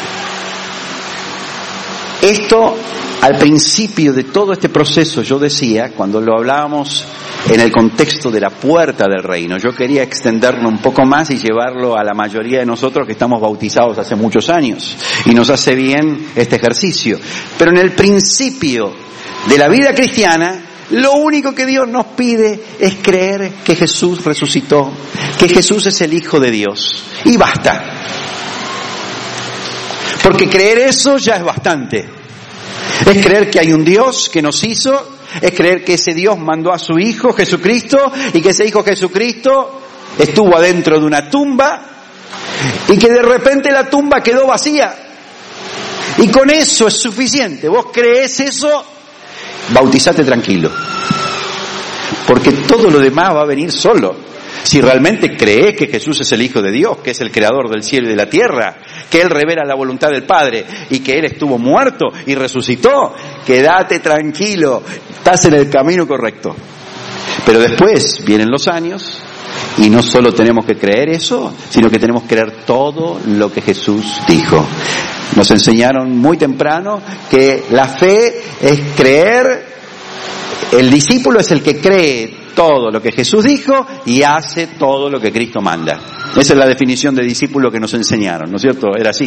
Esto, al principio de todo este proceso, yo decía, cuando lo hablábamos en el contexto de la puerta del reino, yo quería extenderlo un poco más y llevarlo a la mayoría de nosotros que estamos bautizados hace muchos años, y nos hace bien este ejercicio. Pero en el principio de la vida cristiana, lo único que Dios nos pide es creer que Jesús resucitó, que Jesús es el Hijo de Dios, y basta. Porque creer eso ya es bastante. Es creer que hay un Dios que nos hizo, es creer que ese Dios mandó a su Hijo Jesucristo y que ese Hijo Jesucristo estuvo adentro de una tumba y que de repente la tumba quedó vacía. Y con eso es suficiente. Vos creés eso, bautizate tranquilo. Porque todo lo demás va a venir solo. Si realmente crees que Jesús es el Hijo de Dios, que es el creador del cielo y de la tierra, que Él revela la voluntad del Padre y que Él estuvo muerto y resucitó, quédate tranquilo, estás en el camino correcto. Pero después vienen los años y no solo tenemos que creer eso, sino que tenemos que creer todo lo que Jesús dijo. Nos enseñaron muy temprano que la fe es creer, el discípulo es el que cree todo lo que Jesús dijo y hace todo lo que Cristo manda. Esa es la definición de discípulo que nos enseñaron, ¿no es cierto? Era así.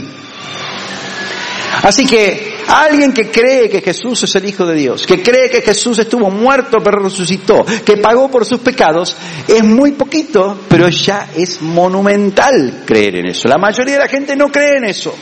Así que alguien que cree que Jesús es el Hijo de Dios, que cree que Jesús estuvo muerto pero resucitó, que pagó por sus pecados, es muy poquito, pero ya es monumental creer en eso. La mayoría de la gente no cree en eso.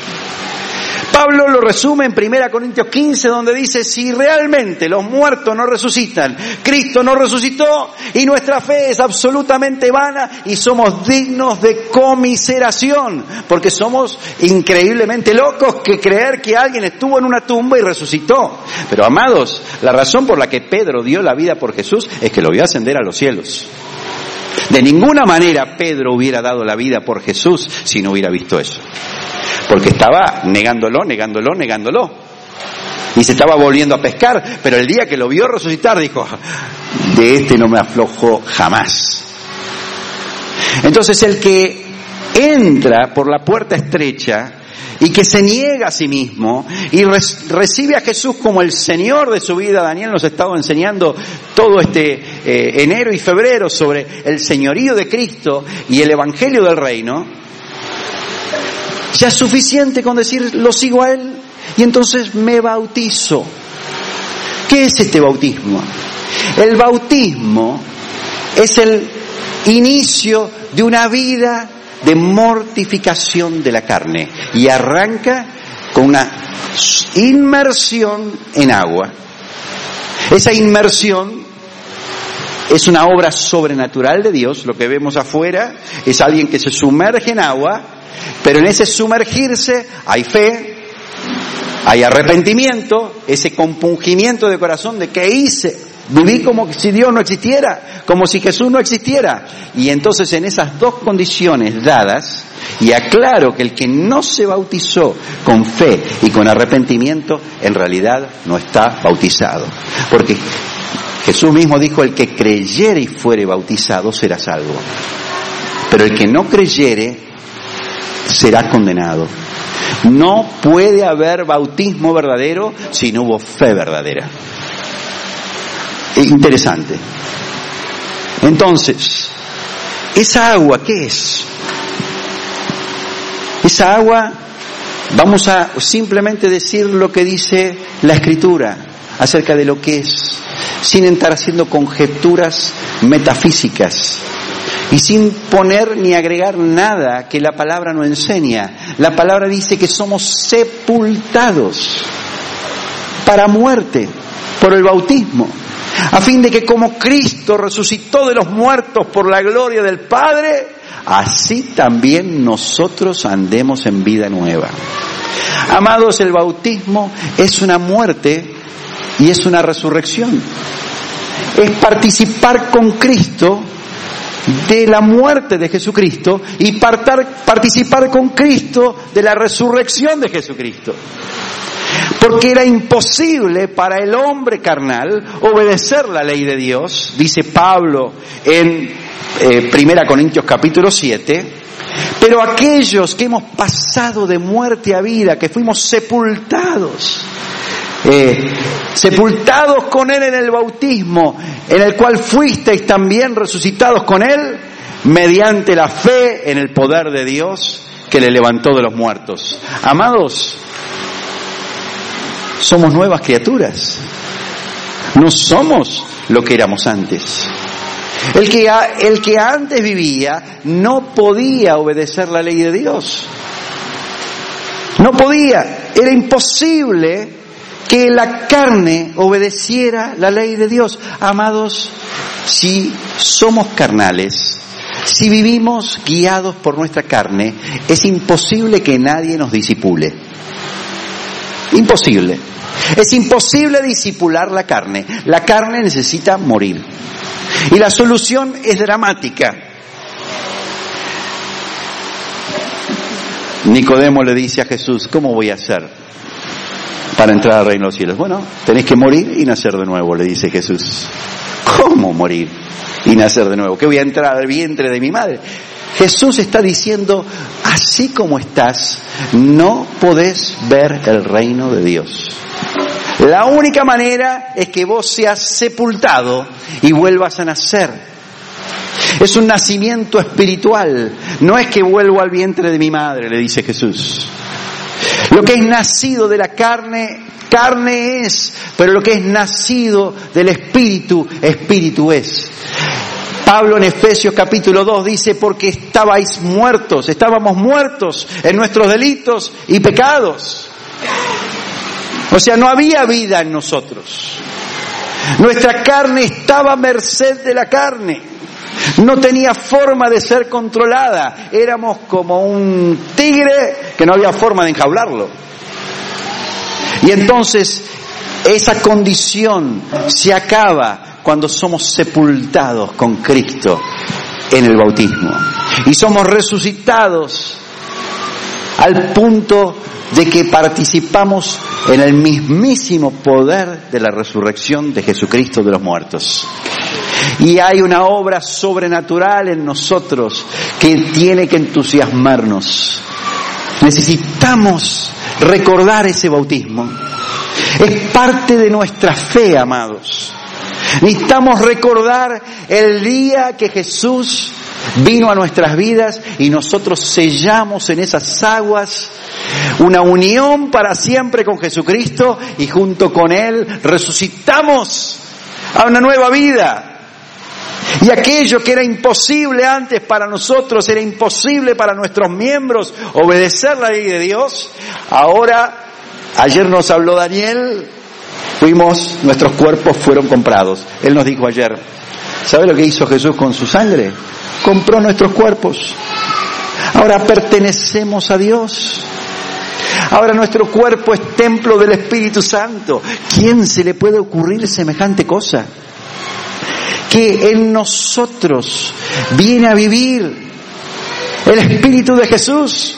Pablo lo resume en primera Corintios quince, donde dice, si realmente los muertos no resucitan, Cristo no resucitó y nuestra fe es absolutamente vana y somos dignos de conmiseración, porque somos increíblemente locos que creer que alguien estuvo en una tumba y resucitó. Pero amados, la razón por la que Pedro dio la vida por Jesús es que lo vio ascender a los cielos. De ninguna manera Pedro hubiera dado la vida por Jesús si no hubiera visto eso. Porque estaba negándolo, negándolo, negándolo. Y se estaba volviendo a pescar, pero el día que lo vio resucitar dijo, de este no me aflojo jamás. Entonces el que entra por la puerta estrecha y que se niega a sí mismo y re- recibe a Jesús como el Señor de su vida. Daniel nos ha estado enseñando todo este eh, enero y febrero sobre el señorío de Cristo y el evangelio del reino. Ya es suficiente con decir, lo sigo a Él y entonces me bautizo. ¿Qué es este bautismo? El bautismo es el inicio de una vida de mortificación de la carne y arranca con una inmersión en agua. Esa inmersión es una obra sobrenatural de Dios. Lo que vemos afuera es alguien que se sumerge en agua, pero en ese sumergirse hay fe, hay arrepentimiento, ese compungimiento de corazón de que hice, viví como si Dios no existiera, como si Jesús no existiera. Y entonces en esas dos condiciones dadas, y aclaro que el que no se bautizó con fe y con arrepentimiento, en realidad no está bautizado. Porque Jesús mismo dijo, el que creyere y fuere bautizado será salvo. Pero el que no creyere será condenado. No puede haber bautismo verdadero si no hubo fe verdadera. Interesante. Entonces, ¿esa agua qué es? Esa agua, vamos a simplemente decir lo que dice la Escritura acerca de lo que es, sin estar haciendo conjeturas metafísicas y sin poner ni agregar nada que la palabra no enseña. La palabra dice que somos sepultados para muerte por el bautismo, a fin de que como Cristo resucitó de los muertos por la gloria del Padre, así también nosotros andemos en vida nueva. Amados, el bautismo es una muerte y es una resurrección. Es participar con Cristo de la muerte de Jesucristo y partar, participar con Cristo de la resurrección de Jesucristo. Porque era imposible para el hombre carnal obedecer la ley de Dios, dice Pablo en eh, primera Corintios capítulo siete, pero aquellos que hemos pasado de muerte a vida, que fuimos sepultados, eh, sepultados con Él en el bautismo, en el cual fuisteis también resucitados con Él, mediante la fe en el poder de Dios que le levantó de los muertos. Amados, somos nuevas criaturas. No somos lo que éramos antes. El que, el que antes vivía no podía obedecer la ley de Dios. No podía, era imposible que la carne obedeciera la ley de Dios. Amados, si somos carnales, si vivimos guiados por nuestra carne, es imposible que nadie nos disipule. Imposible. Es imposible disipular la carne. La carne necesita morir. Y la solución es dramática. Nicodemo le dice a Jesús, ¿cómo voy a hacer para entrar al reino de los cielos? Bueno, tenés que morir y nacer de nuevo, le dice Jesús. ¿Cómo morir y nacer de nuevo? ¿Qué voy a entrar al vientre de mi madre? Jesús está diciendo, así como estás, no podés ver el reino de Dios. La única manera es que vos seas sepultado y vuelvas a nacer. Es un nacimiento espiritual. No es que vuelvo al vientre de mi madre, le dice Jesús. Lo que es nacido de la carne, carne es, pero lo que es nacido del espíritu, espíritu es. Pablo en Efesios capítulo dos dice, porque estabais muertos, estábamos muertos en nuestros delitos y pecados. O sea, no había vida en nosotros. Nuestra carne estaba a merced de la carne. No tenía forma de ser controlada. Éramos como un tigre que no había forma de enjaularlo. Y entonces esa condición se acaba cuando somos sepultados con Cristo en el bautismo. Y somos resucitados al punto de que participamos en el mismísimo poder de la resurrección de Jesucristo de los muertos. Y hay una obra sobrenatural en nosotros que tiene que entusiasmarnos. Necesitamos recordar ese bautismo. Es parte de nuestra fe, amados. Necesitamos recordar el día que Jesús vino a nuestras vidas y nosotros sellamos en esas aguas una unión para siempre con Jesucristo y junto con Él resucitamos a una nueva vida. Y aquello que era imposible antes para nosotros, era imposible para nuestros miembros obedecer la ley de Dios, ahora, ayer nos habló Daniel, fuimos, nuestros cuerpos fueron comprados. Él nos dijo ayer, ¿sabe lo que hizo Jesús con su sangre? Compró nuestros cuerpos. Ahora pertenecemos a Dios. Ahora nuestro cuerpo es templo del Espíritu Santo. ¿Quién se le puede ocurrir semejante cosa? Que en nosotros viene a vivir el Espíritu de Jesús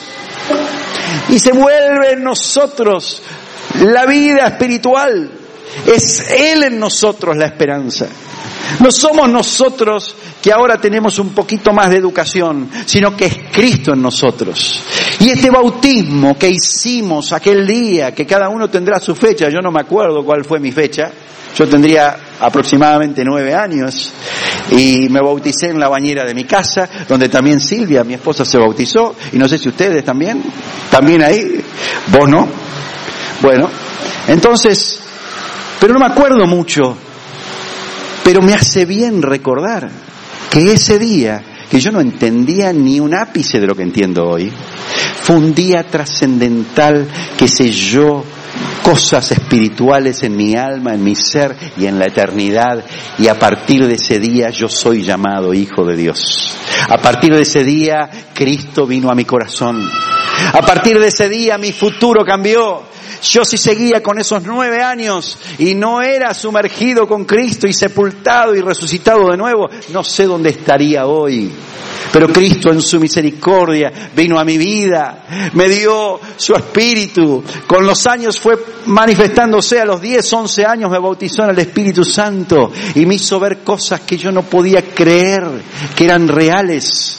y se vuelve en nosotros la vida espiritual. Es Él en nosotros la esperanza. No somos nosotros que ahora tenemos un poquito más de educación, sino que es Cristo en nosotros. Y este bautismo que hicimos aquel día, que cada uno tendrá su fecha, yo no me acuerdo cuál fue mi fecha, yo tendría aproximadamente nueve años y me bauticé en la bañera de mi casa, donde también Silvia, mi esposa, se bautizó, y no sé si ustedes también, también ahí, vos no. Bueno, entonces, pero no me acuerdo mucho, pero me hace bien recordar que ese día, que yo no entendía ni un ápice de lo que entiendo hoy, fue un día trascendental que selló cosas espirituales en mi alma, en mi ser y en la eternidad, y a partir de ese día yo soy llamado hijo de Dios. A partir de ese día Cristo vino a mi corazón. A partir de ese día mi futuro cambió. Yo si seguía con esos nueve años y no era sumergido con Cristo y sepultado y resucitado de nuevo, no sé dónde estaría hoy. Pero Cristo en su misericordia vino a mi vida, me dio su espíritu. Con los años fue manifestándose, a los diez, once años me bautizó en el Espíritu Santo y me hizo ver cosas que yo no podía creer que eran reales.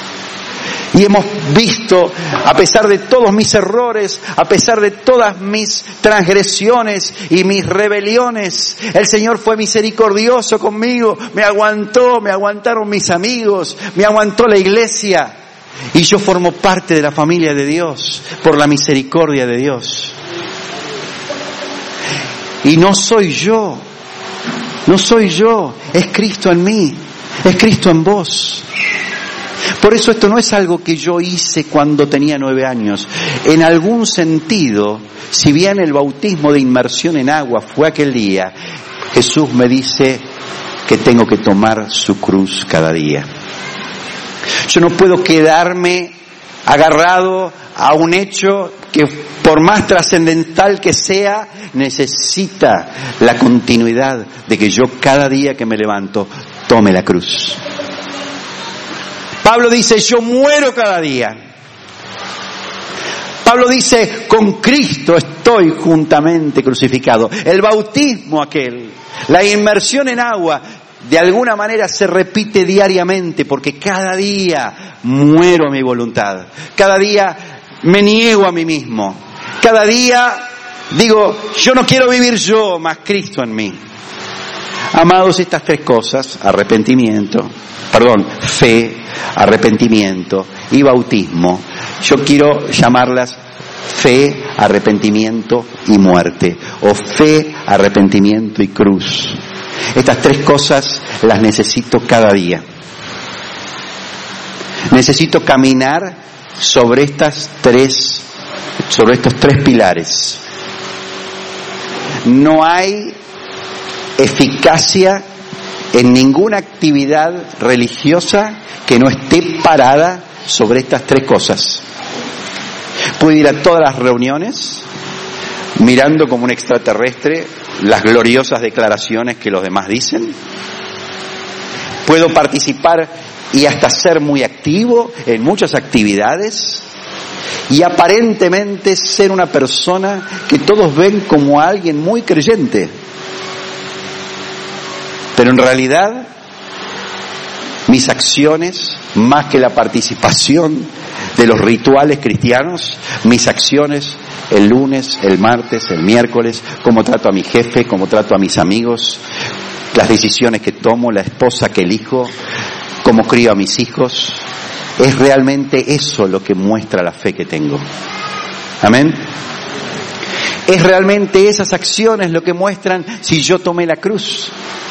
Y hemos visto, a pesar de todos mis errores, a pesar de todas mis transgresiones y mis rebeliones, el Señor fue misericordioso conmigo, me aguantó, me aguantaron mis amigos, me aguantó la iglesia, y yo formo parte de la familia de Dios por la misericordia de Dios. Y no soy yo, no soy yo, es Cristo en mí, es Cristo en vos. Por eso esto no es algo que yo hice cuando tenía nueve años. En algún sentido, si bien el bautismo de inmersión en agua fue aquel día, Jesús me dice que tengo que tomar su cruz cada día. Yo no puedo quedarme agarrado a un hecho que, por más trascendental que sea, necesita la continuidad de que yo cada día que me levanto tome la cruz. Pablo dice, yo muero cada día. Pablo dice, con Cristo estoy juntamente crucificado. El bautismo aquel, la inmersión en agua, de alguna manera se repite diariamente, porque cada día muero a mi voluntad. Cada día me niego a mí mismo. Cada día digo, yo no quiero vivir yo, más Cristo en mí. Amados, estas tres cosas, arrepentimiento, perdón, fe, arrepentimiento y bautismo, yo quiero llamarlas fe, arrepentimiento y muerte, o fe, arrepentimiento y cruz. Estas tres cosas las necesito cada día. Necesito caminar sobre estas tres, sobre estos tres pilares. No hay eficacia en ninguna actividad religiosa que no esté parada sobre estas tres cosas. Puedo ir a todas las reuniones mirando como un extraterrestre las gloriosas declaraciones que los demás dicen. Puedo participar y hasta ser muy activo en muchas actividades y aparentemente ser una persona que todos ven como alguien muy creyente. Pero en realidad, mis acciones, más que la participación de los rituales cristianos, mis acciones el lunes, el martes, el miércoles, cómo trato a mi jefe, cómo trato a mis amigos, las decisiones que tomo, la esposa que elijo, cómo crío a mis hijos, es realmente eso lo que muestra la fe que tengo. Amén. Es realmente esas acciones lo que muestran si yo tomé la cruz.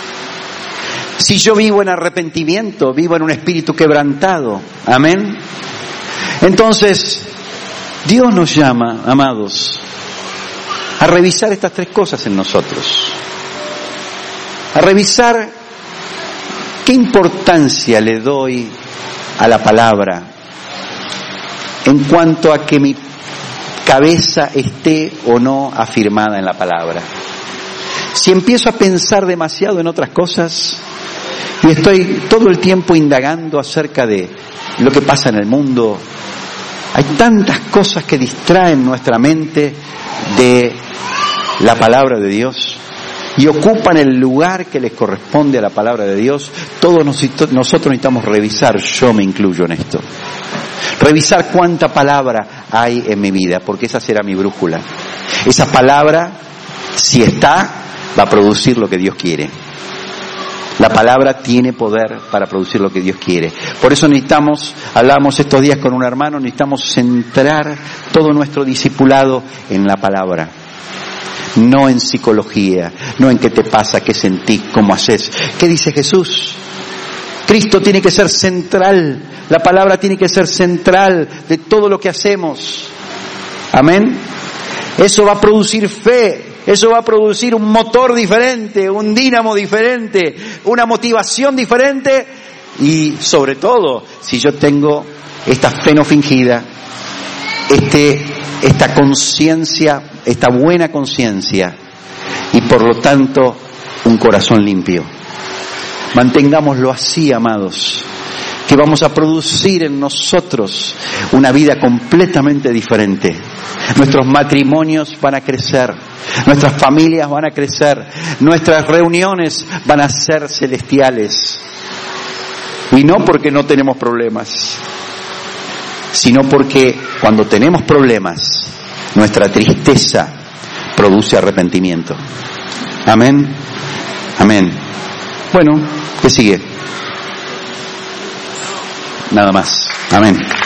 Si yo vivo en arrepentimiento, vivo en un espíritu quebrantado. Amén. Entonces, Dios nos llama, amados, a revisar estas tres cosas en nosotros. A revisar qué importancia le doy a la palabra en cuanto a que mi cabeza esté o no afirmada en la palabra. Si empiezo a pensar demasiado en otras cosas y estoy todo el tiempo indagando acerca de lo que pasa en el mundo, hay tantas cosas que distraen nuestra mente de la palabra de Dios y ocupan el lugar que les corresponde a la palabra de Dios. Todos nosotros necesitamos revisar, yo me incluyo en esto, revisar cuánta palabra hay en mi vida, porque esa será mi brújula. Esa palabra, si está, va a producir lo que Dios quiere. La palabra tiene poder para producir lo que Dios quiere. Por eso necesitamos, hablábamos estos días con un hermano, necesitamos centrar todo nuestro discipulado en la palabra. No en psicología, no en qué te pasa, qué sentís, cómo haces. ¿Qué dice Jesús? Cristo tiene que ser central, la palabra tiene que ser central de todo lo que hacemos. Amén. Eso va a producir fe. Eso va a producir un motor diferente, un dínamo diferente, una motivación diferente y, sobre todo, si yo tengo esta fe no fingida, este, esta conciencia, esta buena conciencia y, por lo tanto, un corazón limpio. Mantengámoslo así, amados, que vamos a producir en nosotros una vida completamente diferente. Nuestros matrimonios van a crecer, nuestras familias van a crecer, nuestras reuniones van a ser celestiales. Y no porque no tenemos problemas, sino porque cuando tenemos problemas, nuestra tristeza produce arrepentimiento. Amén. Amén. Bueno, ¿qué sigue? Nada más. Amén.